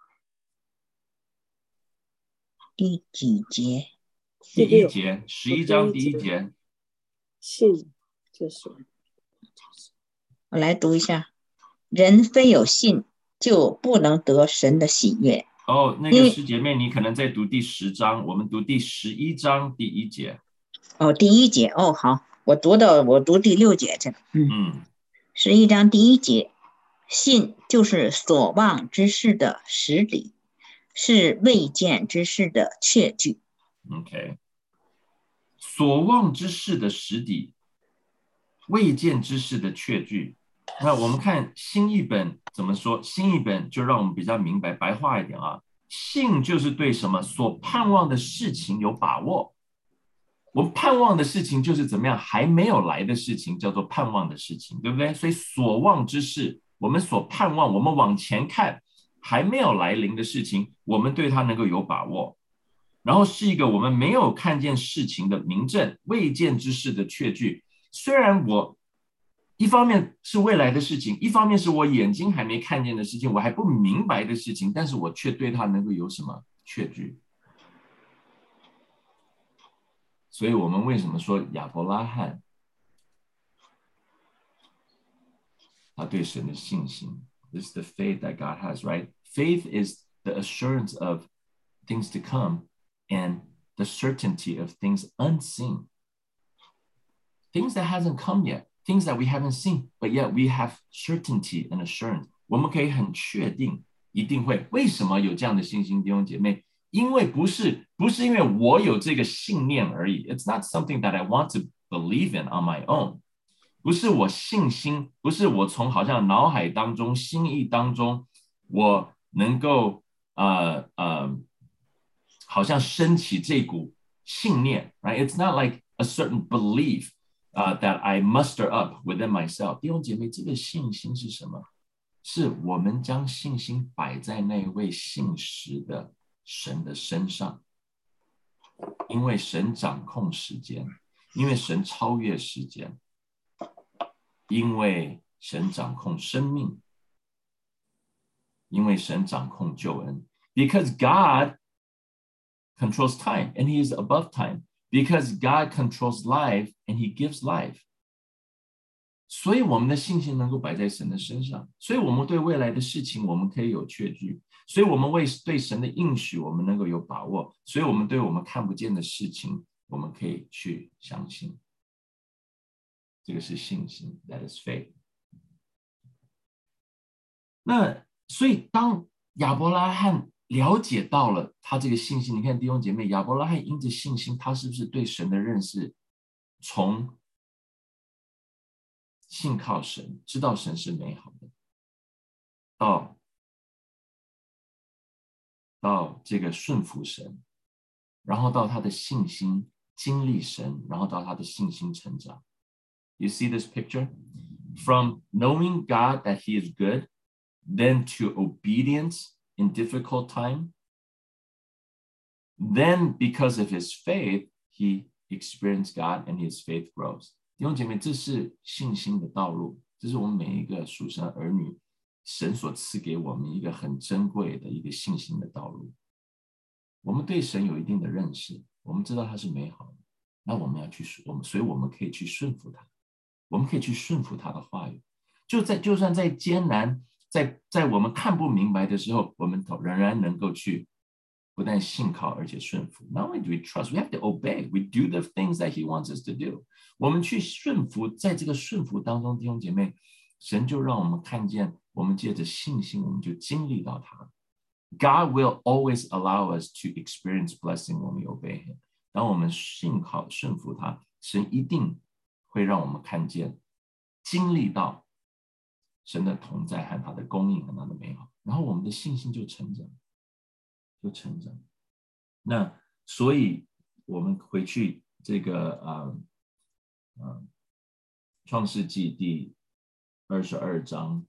第几节？ 第一节，十一章第一节。 信就是。 我来读一下：人非有信，就不能得神的喜悦。 哦，那个师姐妹，你可能在读第十章，我们读第十一章第一节。 哦，第一节哦，好，我读到我读第六节这个，嗯嗯，十一章第一节，信就是所望之事的实底，是未见之事的确据。 OK， 所望之事的实底，未见之事的确据。那我们看新译本怎么说？新译本就让我们比较明白，白话一点啊。信就是对什么所盼望的事情有把握。我们盼望的事情就是怎么样，还没有来的事情叫做盼望的事情，对不对？所以所望之事，我们所盼望，我们往前看还没有来临的事情，我们对它能够有把握。然后是一个我们没有看见事情的明证，未见之事的确据。虽然我一方面是未来的事情，一方面是我眼睛还没看见的事情，我还不明白的事情，但是我却对它能够有什么确据。所以我们为什么说亚伯拉罕他对神的信心 This is the faith that God has, right? Faith is the assurance of things to come and the certainty of things unseen. Things that hasn't come yet, things that we haven't seen, but yet we have certainty and assurance. 我们可以很确定一定会。为什么有这样的信心，弟兄姐妹？因为不是不是因为我有这个信念而已。It's not something that I want to believe in on my own. 不是我信心，不是我从好像脑海当中、心意当中，我能够呃呃，好像升起这股信念 ，right? It's not like a certain belief, uh, that I muster up within myself. 弟兄姐妹，这个信心是什么？是我们将信心摆在那位信实的神的身上，因为神掌控时间，因为神超越时间。因为神掌控生命，因为神掌控救恩。Because God controls time and He is above time. Because God controls life and He gives life. 所以我们的信心能够摆在神的身上，所以我们对未来的事情我们可以有确据，所以我们为对神的应许我们能够有把握，所以我们对我们看不见的事情我们可以去相信。这个是信心 ，That is faith。那所以当亚伯拉罕了解到了他这个信心，你看弟兄姐妹，亚伯拉罕因着信心，他是不是对神的认识从信靠神，知道神是美好的，到到这个顺服神，然后到他的信心经历神，然后到他的信心成长。You see this picture? From knowing God that He is good, then to obedience in difficult time. Then, because of his faith, he experienced God and his faith grows. 弟兄姐妹，这是信心的道路，这是我们每一个属神儿女，神所赐给我们一个很珍贵的一个信心的道路。我们对神有一定的认识，我们知道他是美好的，那我们要去，我们所以我们可以去顺服他，我们可以去顺服他的话语。就在就算在艰难，在在我们看不明白的时候，我们仍然能够去不但信靠，而且顺服。Not only do we trust, we have to obey. We do the things that He wants us to do. 我们去顺服，在这个顺服当中，弟兄姐妹，神就让我们看见，我们借着信心，我们就经历到他。God will always allow us to experience blessing when we obey Him. 当我们信靠顺服他，神一定会让我们看见、经历到神的同在和他的供应和他的美好，然后我们的信心就成长，就成长。那所以我们回去这个呃呃创世纪第二十二章，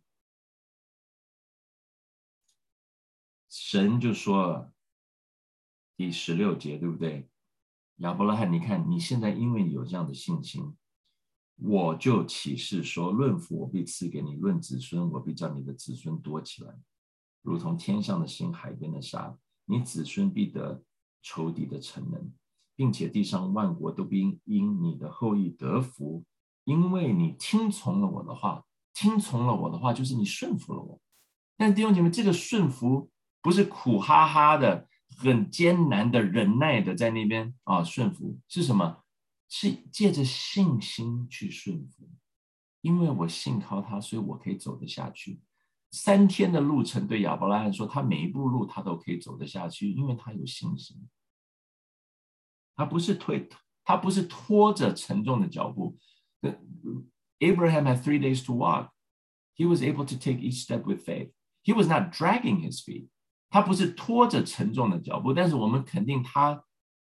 神就说了第十六节，对不对？亚伯拉罕，你看你现在因为你有这样的信心，我就起誓说，论福我必赐给你，论子孙我必叫你的子孙多起来，如同天上的星，海边的沙。你子孙必得仇敌的城门，并且地上万国都必因你的后裔得福，因为你听从了我的话。听从了我的话，就是你顺服了我。但弟兄姐妹，这个顺服不是苦哈哈的、很艰难的、忍耐的在那边啊顺服，是什么？是借着信心去顺服。因为我信靠他，所以我可以走得下去。三天的路程对亚伯拉罕说，他每一步路他都可以走得下去，因为他有信心。他不是推，他不是拖着沉重的脚步。Abraham had three days to walk. He was able to take each step with faith. He was not dragging his feet. 他不是拖着沉重的脚步，但是我们肯定他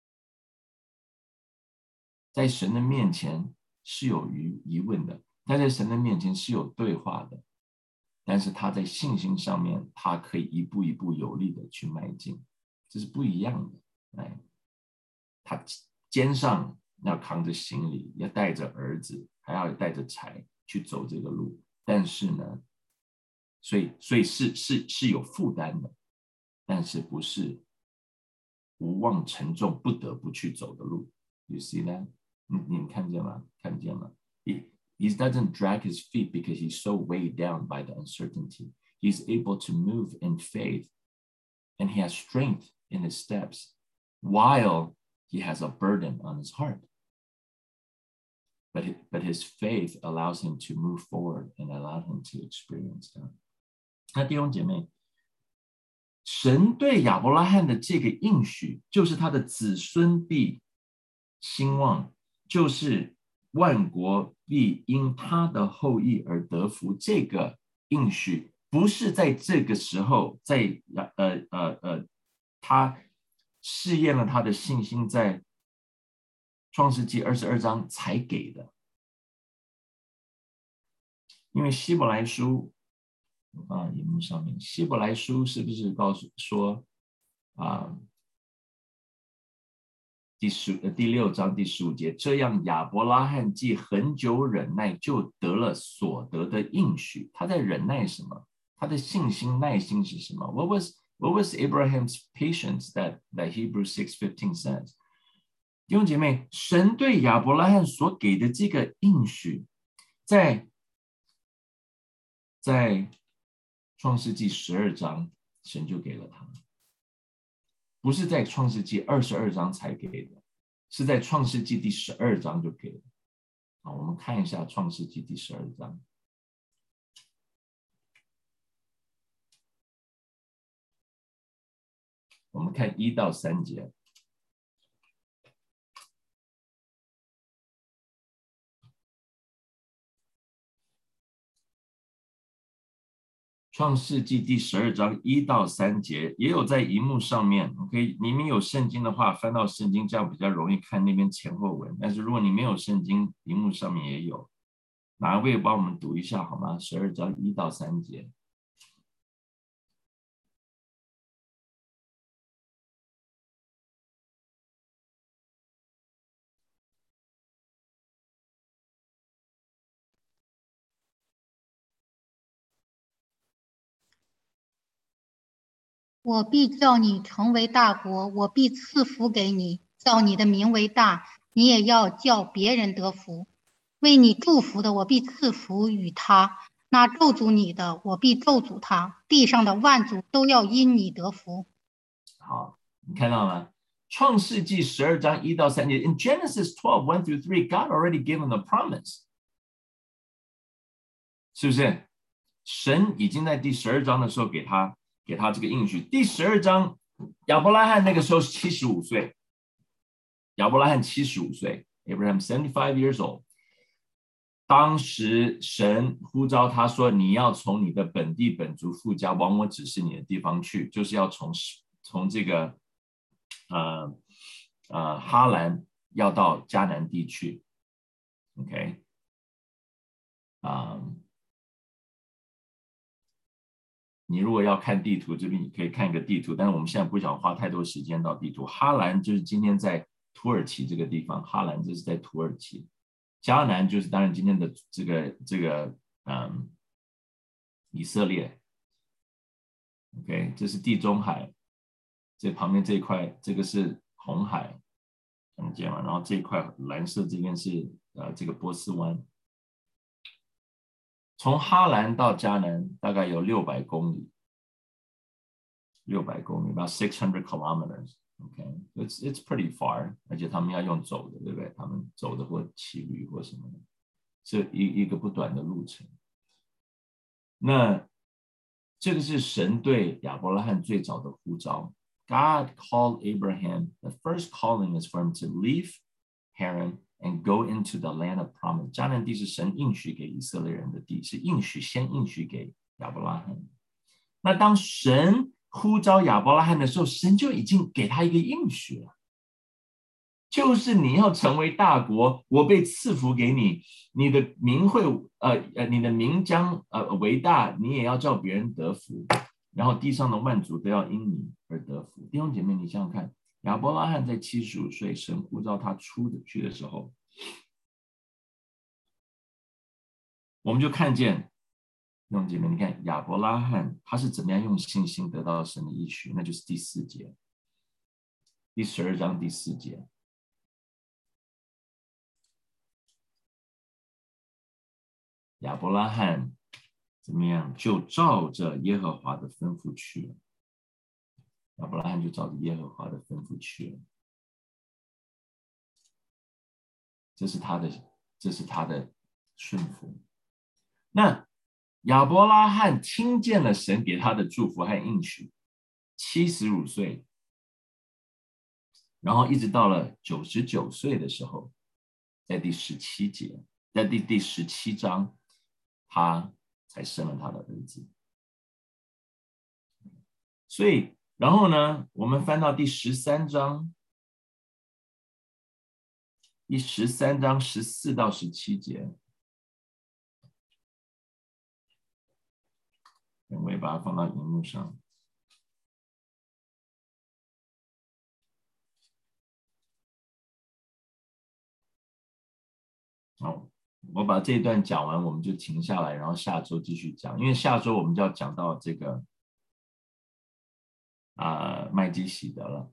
在神的面前是有疑问的，他在神的面前是有对话的，但是他在信心上面，他可以一步一步有力的去迈进，这是不一样的。哎，他肩上要扛着行李，要带着儿子，还要带着柴去走这个路，但是呢，所以所以是是是有负担的，但是不是无望沉重不得不去走的路。You see that？ 你你看见吗？看见吗？ He, he doesn't drag his feet because he's so weighed down by the uncertainty. He's able to move in faith, and he has strength in his steps while he has a burden on his heart. But, but his faith allows him to move forward and allow him to experience that. 那弟兄姐妹，神对亚伯拉罕的这个应许，就是他的子孙必兴旺，就是万国必因他的后裔而得福。这个应许不是在这个时候，在呃呃呃，他试验了他的信心，在创世纪二十二章才给的。因为希伯来书，我放在荧幕上面，希伯来书是不是告诉说啊？第十第六章第十五节，这样亚伯拉罕既很久忍耐，就得了所得的应许。他在忍耐什么？他的信心耐心是什么？ What was What was Abraham's patience that that Hebrews six fifteen says？ 弟兄姐妹，神对亚伯拉罕所给的这个应许，在在创世纪十二章，神就给了他。不是在创世纪二十二章才给的，是在创世纪第十二章就给了。好，我们看一下创世纪第十二章。我们看一到三节。创世纪第十二章一到三节，也有在荧幕上面。OK， 你们有圣经的话，翻到圣经，这样比较容易看那边前后文。但是如果你没有圣经，荧幕上面也有。哪位帮我们读一下好吗？十二章一到三节。 我必叫你成为大国，我必赐福给你，叫你的名为大，你也要叫别人得福。为你祝福的，我必赐福与他；那咒诅你的，我必咒诅他。地上的万族都要因你得福。 好，你看到吗？创世纪十二章一到三节。In Genesis twelve one through three, God already given a promise， 是不是？神已经在第十二章的时候给他。给他这个应许。第十二章，亚伯拉罕那个时候是七十五岁，亚伯拉罕七十五岁 ，Abraham seventy-five years old。当时神呼召他说：“你要从你的本地本族父家往我指示你的地方去，就是要从从这个呃呃哈兰要到迦南地去 ，OK， 啊、呃，你如果要看地图，这边你可以看一个地图，但是我们现在不想花太多时间到地图。哈兰就是今天在土耳其这个地方，哈兰就是在土耳其，迦南就是当然今天的这个这个嗯以色列 ，OK， 这是地中海，这旁边这一块这个是红海，看得见吗？然后这一块蓝色这边是呃这个波斯湾，从哈兰到迦南大概有六百公里，六百公里 ，about six hundred kilometers。OK，it's it's pretty far， 而且他们要用走的，对不对？他们走的或骑驴或什么的，是一一个不短的路程。那这个是神对亚伯拉罕最早的呼召。God called Abraham. The first calling is for him to leave Haran and go into the land of promise. 迦南地是神应许给以色列人的地，是应许先应许给亚伯拉罕。那当神呼召亚伯拉罕的时候，神就已经给他一个应许了，就是你要成为大国，我被赐福给你，你的名会呃呃，你的名将呃为大，你也要叫别人得福，然后地上的万族都要因你而得福。弟兄姐妹，你想想看，亚伯拉罕在七十五岁，神呼召他出的去的时候，我们就看见。弟兄姐妹，你看亚伯拉罕他是怎么样用信心得到神的应许？那就是第四节，第十二章第四节。亚伯拉罕怎么样？就照着耶和华的吩咐去了。亚伯拉罕就照着耶和华的吩咐去了。这是他的，这是他的顺服。那亚伯拉罕听见了神给他的祝福和应许，七十五岁，然后一直到了九十九岁的时候，在第十七节，在第第十七章，他才生了他的儿子。所以，然后呢，我们翻到第十三章，第十三章十四到十七节。我也把它放到荧幕上。好，我把这一段讲完，我们就停下来，然后下周继续讲。因为下周我们就要讲到这个啊、呃、麦基洗德了。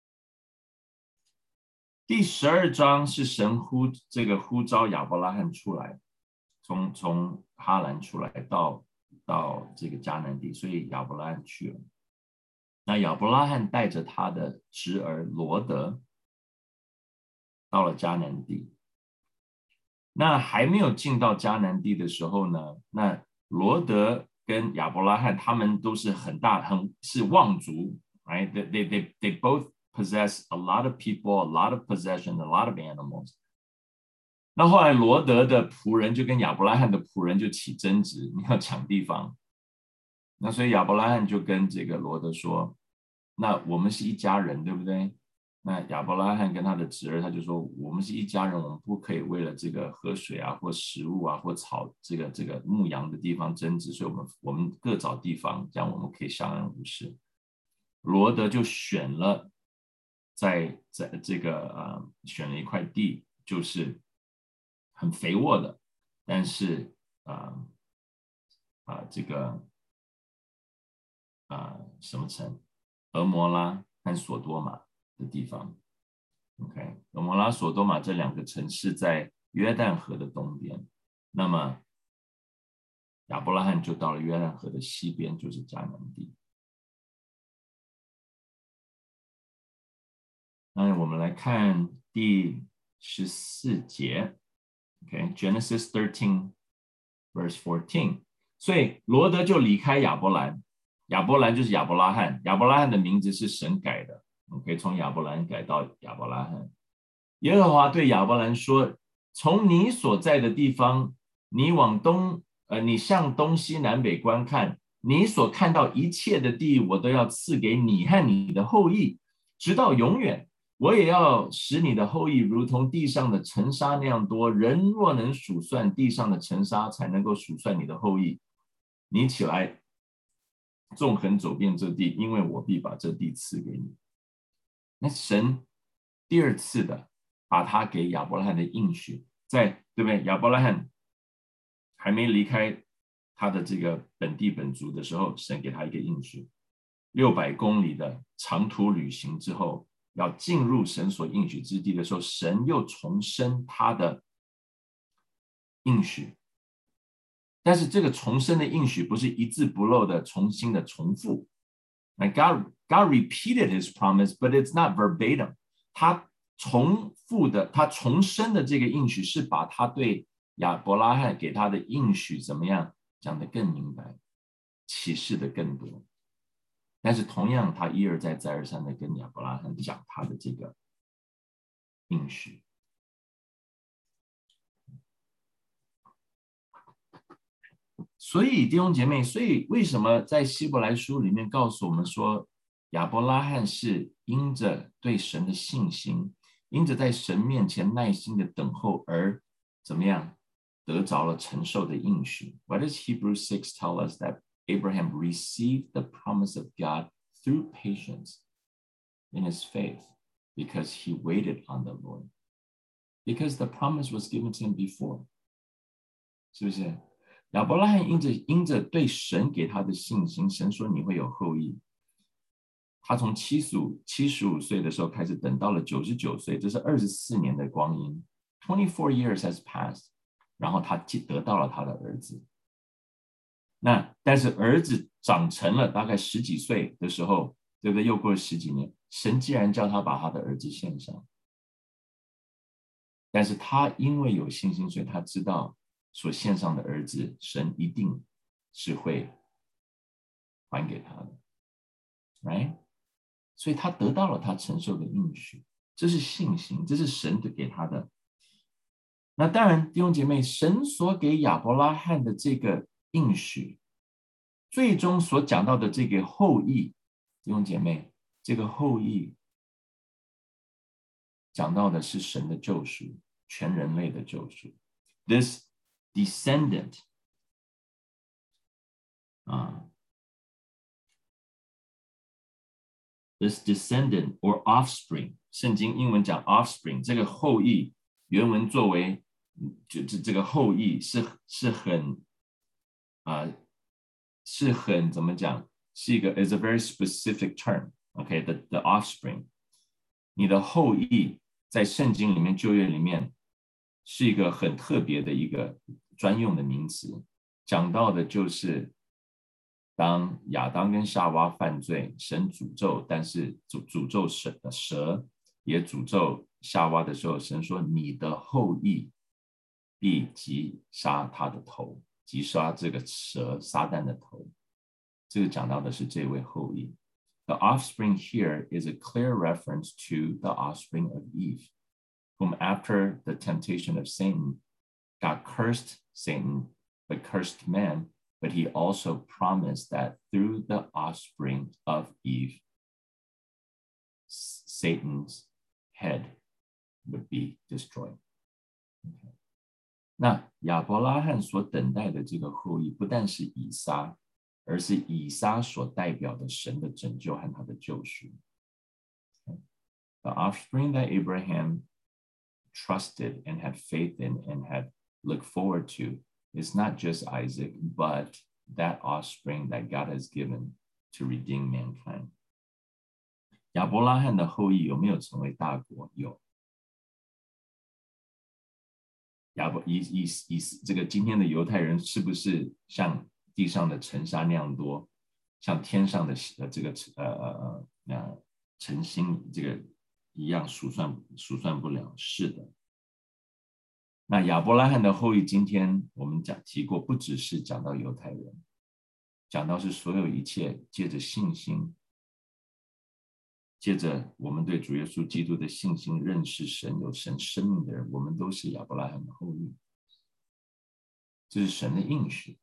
第十二章是神呼这个呼召亚伯拉罕出来，从从哈兰出来到。到这个迦南地，所以亚伯拉罕去了。那亚伯拉罕带着他的侄儿罗德到了迦南地。那还没有进到迦南地的时候呢，那罗德跟亚伯拉罕他们都是很大很是望族 ，right? They they they they both possess a lot of people, a lot of possession, a lot of animals. 那后来罗德的仆人就跟亚伯拉罕的仆人就起争执，你要抢地方。那所以亚伯拉罕就跟这个罗德说，那我们是一家人，对不对？那亚伯拉罕跟他的侄儿他就说，我们是一家人，我们不可以为了这个河水啊或食物啊或草这个这个牧羊的地方争执，所以我们我们各找地方，这样我们可以相安无事。罗德就选了在在这个呃选了一块地，就是很肥沃的，但是啊啊、呃呃、这个啊、呃、什么城？俄摩拉和索多玛的地方。OK， 俄摩拉、索多玛这两个城市在约旦河的东边。那么亚伯拉罕就到了约旦河的西边，就是迦南地。那我们来看第十四节。Okay, Genesis thirteen, verse fourteen. 所以罗德就离开亚伯兰，亚伯兰就是亚伯拉罕，亚伯拉罕的名字是神改的，我们可以从亚伯兰改到亚伯拉罕。耶和华对亚伯兰说：“从你所在的地方，你往东，呃，你向东西南北观看，你所看到一切的地，我都要赐给你和你的后裔，直到永远。 我也要使你的后裔如同地上的尘沙那样多，人若能数算地上的尘沙，才能够数算你的后裔。你起来，纵横走遍这地，因为我必把这地赐给你。那神第二次的把他给亚伯拉罕的应许，在对不对？亚伯拉罕还没离开他的这个本地本族的时候，神给他一个应许，六百公里的长途旅行之后，要进入神所应许之地的时候，神又重申他的应许。但是这个重申的应许不是一字不漏的重新的重复。God, God repeated his promise, but it's not verbatim. 他重复的，他重申的这个应许是把他对亚伯拉罕给他的应许怎么样讲得更明白，启示的更多。但是同样，他一而再再而三的跟亚伯拉罕讲他的这个应许。所以弟兄姐妹，所以为什么在希伯来书里面告诉我们说，亚伯拉罕是因着对神的信心，因着在神面前耐心的等候而怎么样得着了承受的应许。 What does Hebrews six tell us? That Abraham received the promise of God through patience in his faith, because he waited on the Lord, because the promise was given to him before. 是不是？亚伯拉罕因着因着对神给他的信心，神说你会有后裔。他从七十五七十五岁的时候开始，等到了九十九岁，这是二十四年的光阴。twenty-four years has passed， 然后他得到了他的儿子。那但是儿子长成了大概十几岁的时候，对不对？又过了十几年，神既然叫他把他的儿子献上，但是他因为有信心，所以他知道所献上的儿子，神一定是会还给他的 ，right？ 所以他得到了他承受的应许，这是信心，这是神给他的。那当然，弟兄姐妹，神所给亚伯拉罕的这个应许，最终所讲到的这个后裔，弟兄姐妹，这个后裔讲到的是神的救赎，全人类的救赎。This descendant 啊 ，this descendant or offspring， 圣经英文讲 offspring， 这个后裔原文作为就这这个后裔是是很啊、呃、是很怎么讲？是一个 is a very specific term。OK，the the offspring， 你的后裔在圣经里面旧约里面是一个很特别的一个专用的名词，讲到的就是当亚当跟夏娃犯罪，神诅咒，但是诅诅咒蛇的蛇也诅咒夏娃的时候，神说你的后裔必击杀他的头，击杀这个蛇撒旦的头。这个讲到的是这位后裔。The offspring here is a clear reference to the offspring of Eve, whom after the temptation of Satan, God cursed Satan, but cursed man, but he also promised that through the offspring of Eve, Satan's head would be destroyed. Okay. 那亚伯拉罕所等待的这个后裔，不但是以撒，而是以撒所代表的神的拯救和他的救赎。Okay. The offspring that Abraham trusted and had faith in and had looked forward to is not just Isaac, but that offspring that God has given to redeem mankind. 亚伯拉罕的后裔有没有成为大国？有。亚伯以以以这个今天的犹太人是不是像地上的尘沙那样多，像天上的呃这个呃呃呃晨星这个一样数算数算不了？是的。那亚伯拉罕的后裔，今天我们讲提过，不只是讲到犹太人，讲到是所有一切借着信心，借着我们对主耶稣基督的信心，认识神有神生命的人，我们都是亚伯拉罕的后裔。这是神的应许。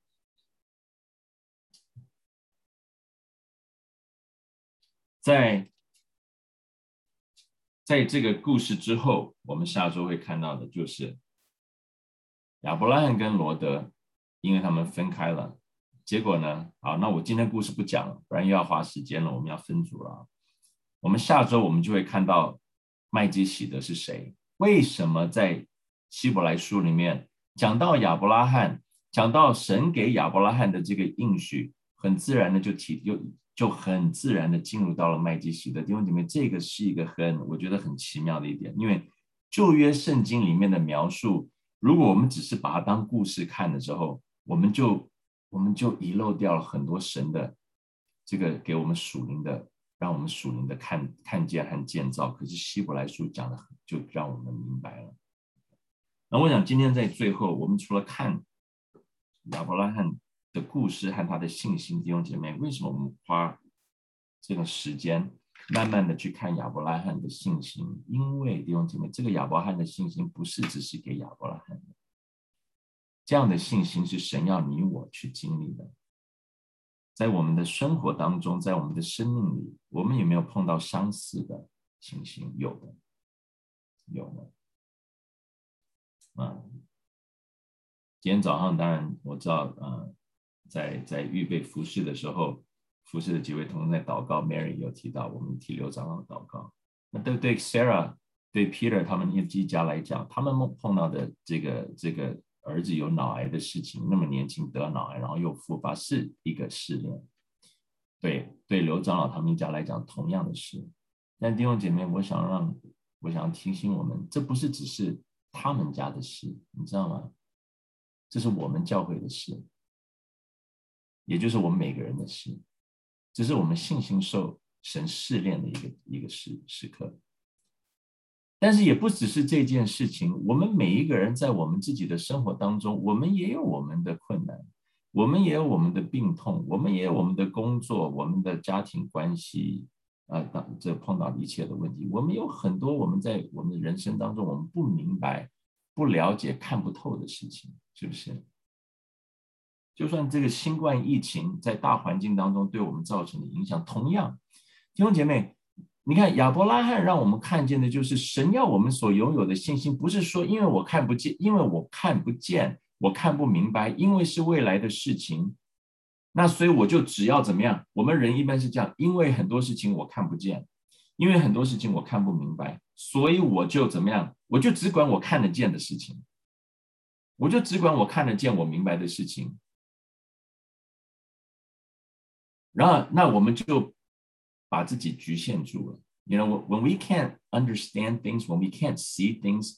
在在这个故事之后，我们下周会看到的就是亚伯拉罕跟罗德，因为他们分开了，结果呢，好，那我今天故事不讲了，不然又要花时间了，我们要分组了。我们下周我们就会看到麦基洗德是谁，为什么在希伯来书里面讲到亚伯拉罕，讲到神给亚伯拉罕的这个应许，很自然的就提就就很自然的进入到了麦基洗德。弟兄姐妹，这个是一个很我觉得很奇妙的一点，因为旧约圣经里面的描述，如果我们只是把它当故事看的时候，我们就我们就遗漏掉了很多神的这个给我们属灵的，让我们属灵的看看见和建造。可是希伯来书讲的就让我们明白了。那我想今天在最后，我们除了看亚伯拉罕的故事和他的信心，弟兄姐妹，为什么我们花这个时间慢慢的去看亚伯拉罕的信心？因为弟兄姐妹，这个亚伯拉罕的信心不是只是给亚伯拉罕的，这样的信心是神要你我去经历的。在我们的生活当中，在我们的生命里，我们有没有碰到相似的信心？有的，有的。嗯，今天早上当然我知道，呃，在在预备服事的时候，服事的几位同工在祷告 ，Mary 有提到我们替刘长老祷告。那对对 Sarah 对 Peter 他们一家来讲，他们碰到的这个这个儿子有脑癌的事情，那么年轻得脑癌，然后又复发，是一个试炼。对对，刘长老他们一家来讲，同样的事。但弟兄姐妹，我想让我想提醒我们，这不是只是他们家的事，你知道吗？这是我们教会的事，也就是我们每个人的事，这是我们信心受神试炼的一个一个时时刻。但是也不只是这件事情，我们每一个人在我们自己的生活当中，我们也有我们的困难，我们也有我们的病痛，我们也有我们的工作，我们的家庭关系，呃，这碰到一切的问题，我们有很多我们在我们的人生当中我们不明白、不了解、看不透的事情，是不是？就算这个新冠疫情在大环境当中对我们造成的影响，同样，弟兄姐妹，你看亚伯拉罕让我们看见的就是神要我们所拥有的信心，不是说因为我看不见，因为我看不见，我看不明白，因为是未来的事情，那所以我就只要怎么样？我们人一般是这样，因为很多事情我看不见，因为很多事情我看不明白，所以我就怎么样？我就只管我看得见的事情，我就只管我看得见、我明白的事情。然后，那我们就把自己局限住了。You know, when we can't understand things, when we can't see things,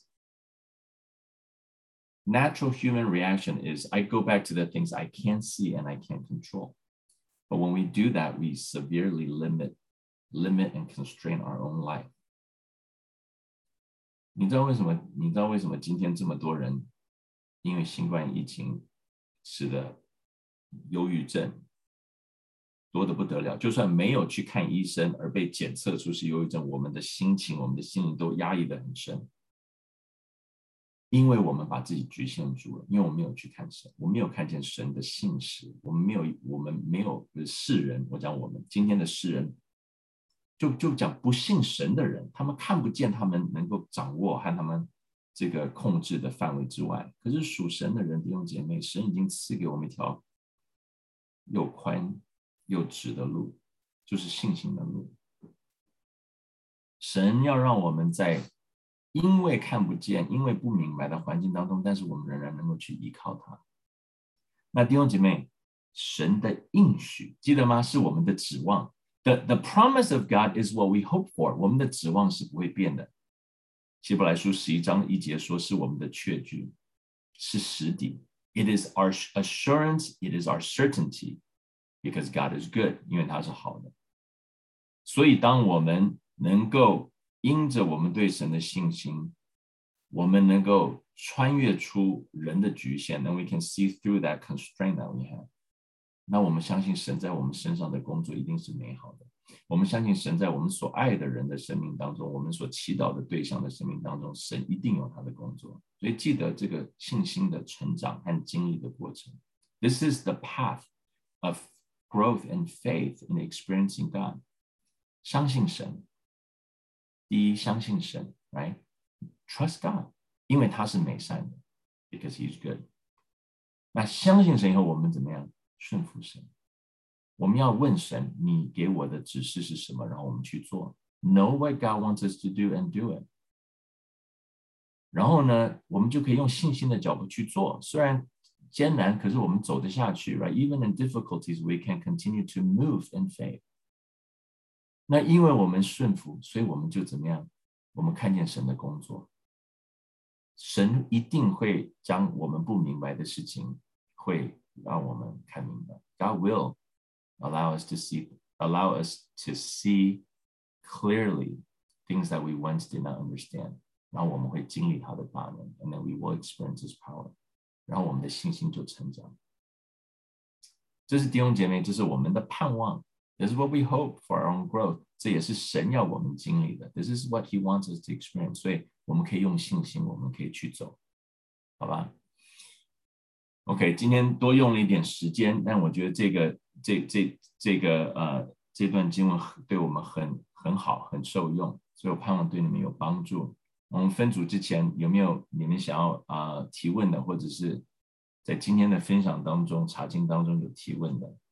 natural human reaction is I go back to the things I can't see and I can't control. But when we do that, we severely limit, limit and constrain our own life. 你知道为什么？你知道为什么今天这么多人因为新冠疫情使得忧郁症多得不得了，就算没有去看医生而被检测出是忧郁症，我们的心情、我们的心灵都压抑得很深，因为我们把自己局限住了，因为我们没有去看神，我们没有看见神的信实，我们没有，我们没有世人，我讲我们今天的世人，就就讲不信神的人，他们看不见他们能够掌握和他们这个控制的范围之外，可是属神的人，弟兄姐妹，神已经赐给我们一条又宽又直的路，就是信心的路。神要让我们在因为看不见、因为不明白的环境当中，但是我们仍然能够去依靠他。那弟兄姐妹，神的应许记得吗？是我们的指望。The, the promise of God is what we hope for. 我们的指望是不会变的。希伯来书十一章一节说是我们的确据，是实底。It is our assurance, it is our certainty.Because God is good, 因为他是好的。所以当我们能够因着我们对神的信心，我们能够穿越出人的局限， then we can see through that constraint that we have. 那我们相信神在我们身上的工作一定是美好的。我们相信神在我们所爱的人的生命当中，我们所祈祷的对象的生命当中，神一定有他的工作。所以记得这个信心的成长和经历的过程。This is the path of growth and faith in experiencing God. 相信神， 第一，相信神 ，right？ Trust God， 因为他是美善的 ，because He's good。那相信神以后，我们怎么样？顺服神。我们要问神，你给我的指示是什么？然后我们去做。Know what God wants us to do and do it。然后呢，我们就可以用信心的脚步去做。虽然艰难，可是我们走得下去 ，right？ Even in difficulties, we can continue to move in faith。那因为我们顺服，所以我们就怎么样？我们看见神的工作。神一定会将我们不明白的事情，会让我们看明白。God will allow us to see, allow us to see clearly things that we once did not understand. 然后我们会经历他的大能 ，and then we will experience His power. 然后我们的信心就成长。这是弟兄姐妹，这是我们的盼望。This is what we hope for our own growth. 这也是神要我们经历的。This is what He wants us to experience. 所以我们可以用信心，我们可以去走，好吧 ？OK， 今天多用了一点时间，但我觉得这个这这这个呃这段经文对我们很很好，很受用，所以我盼望对你们有帮助。我们分组之前有没有你们想要啊、呃、提问的，或者是在今天的分享当中、查经当中有提问的？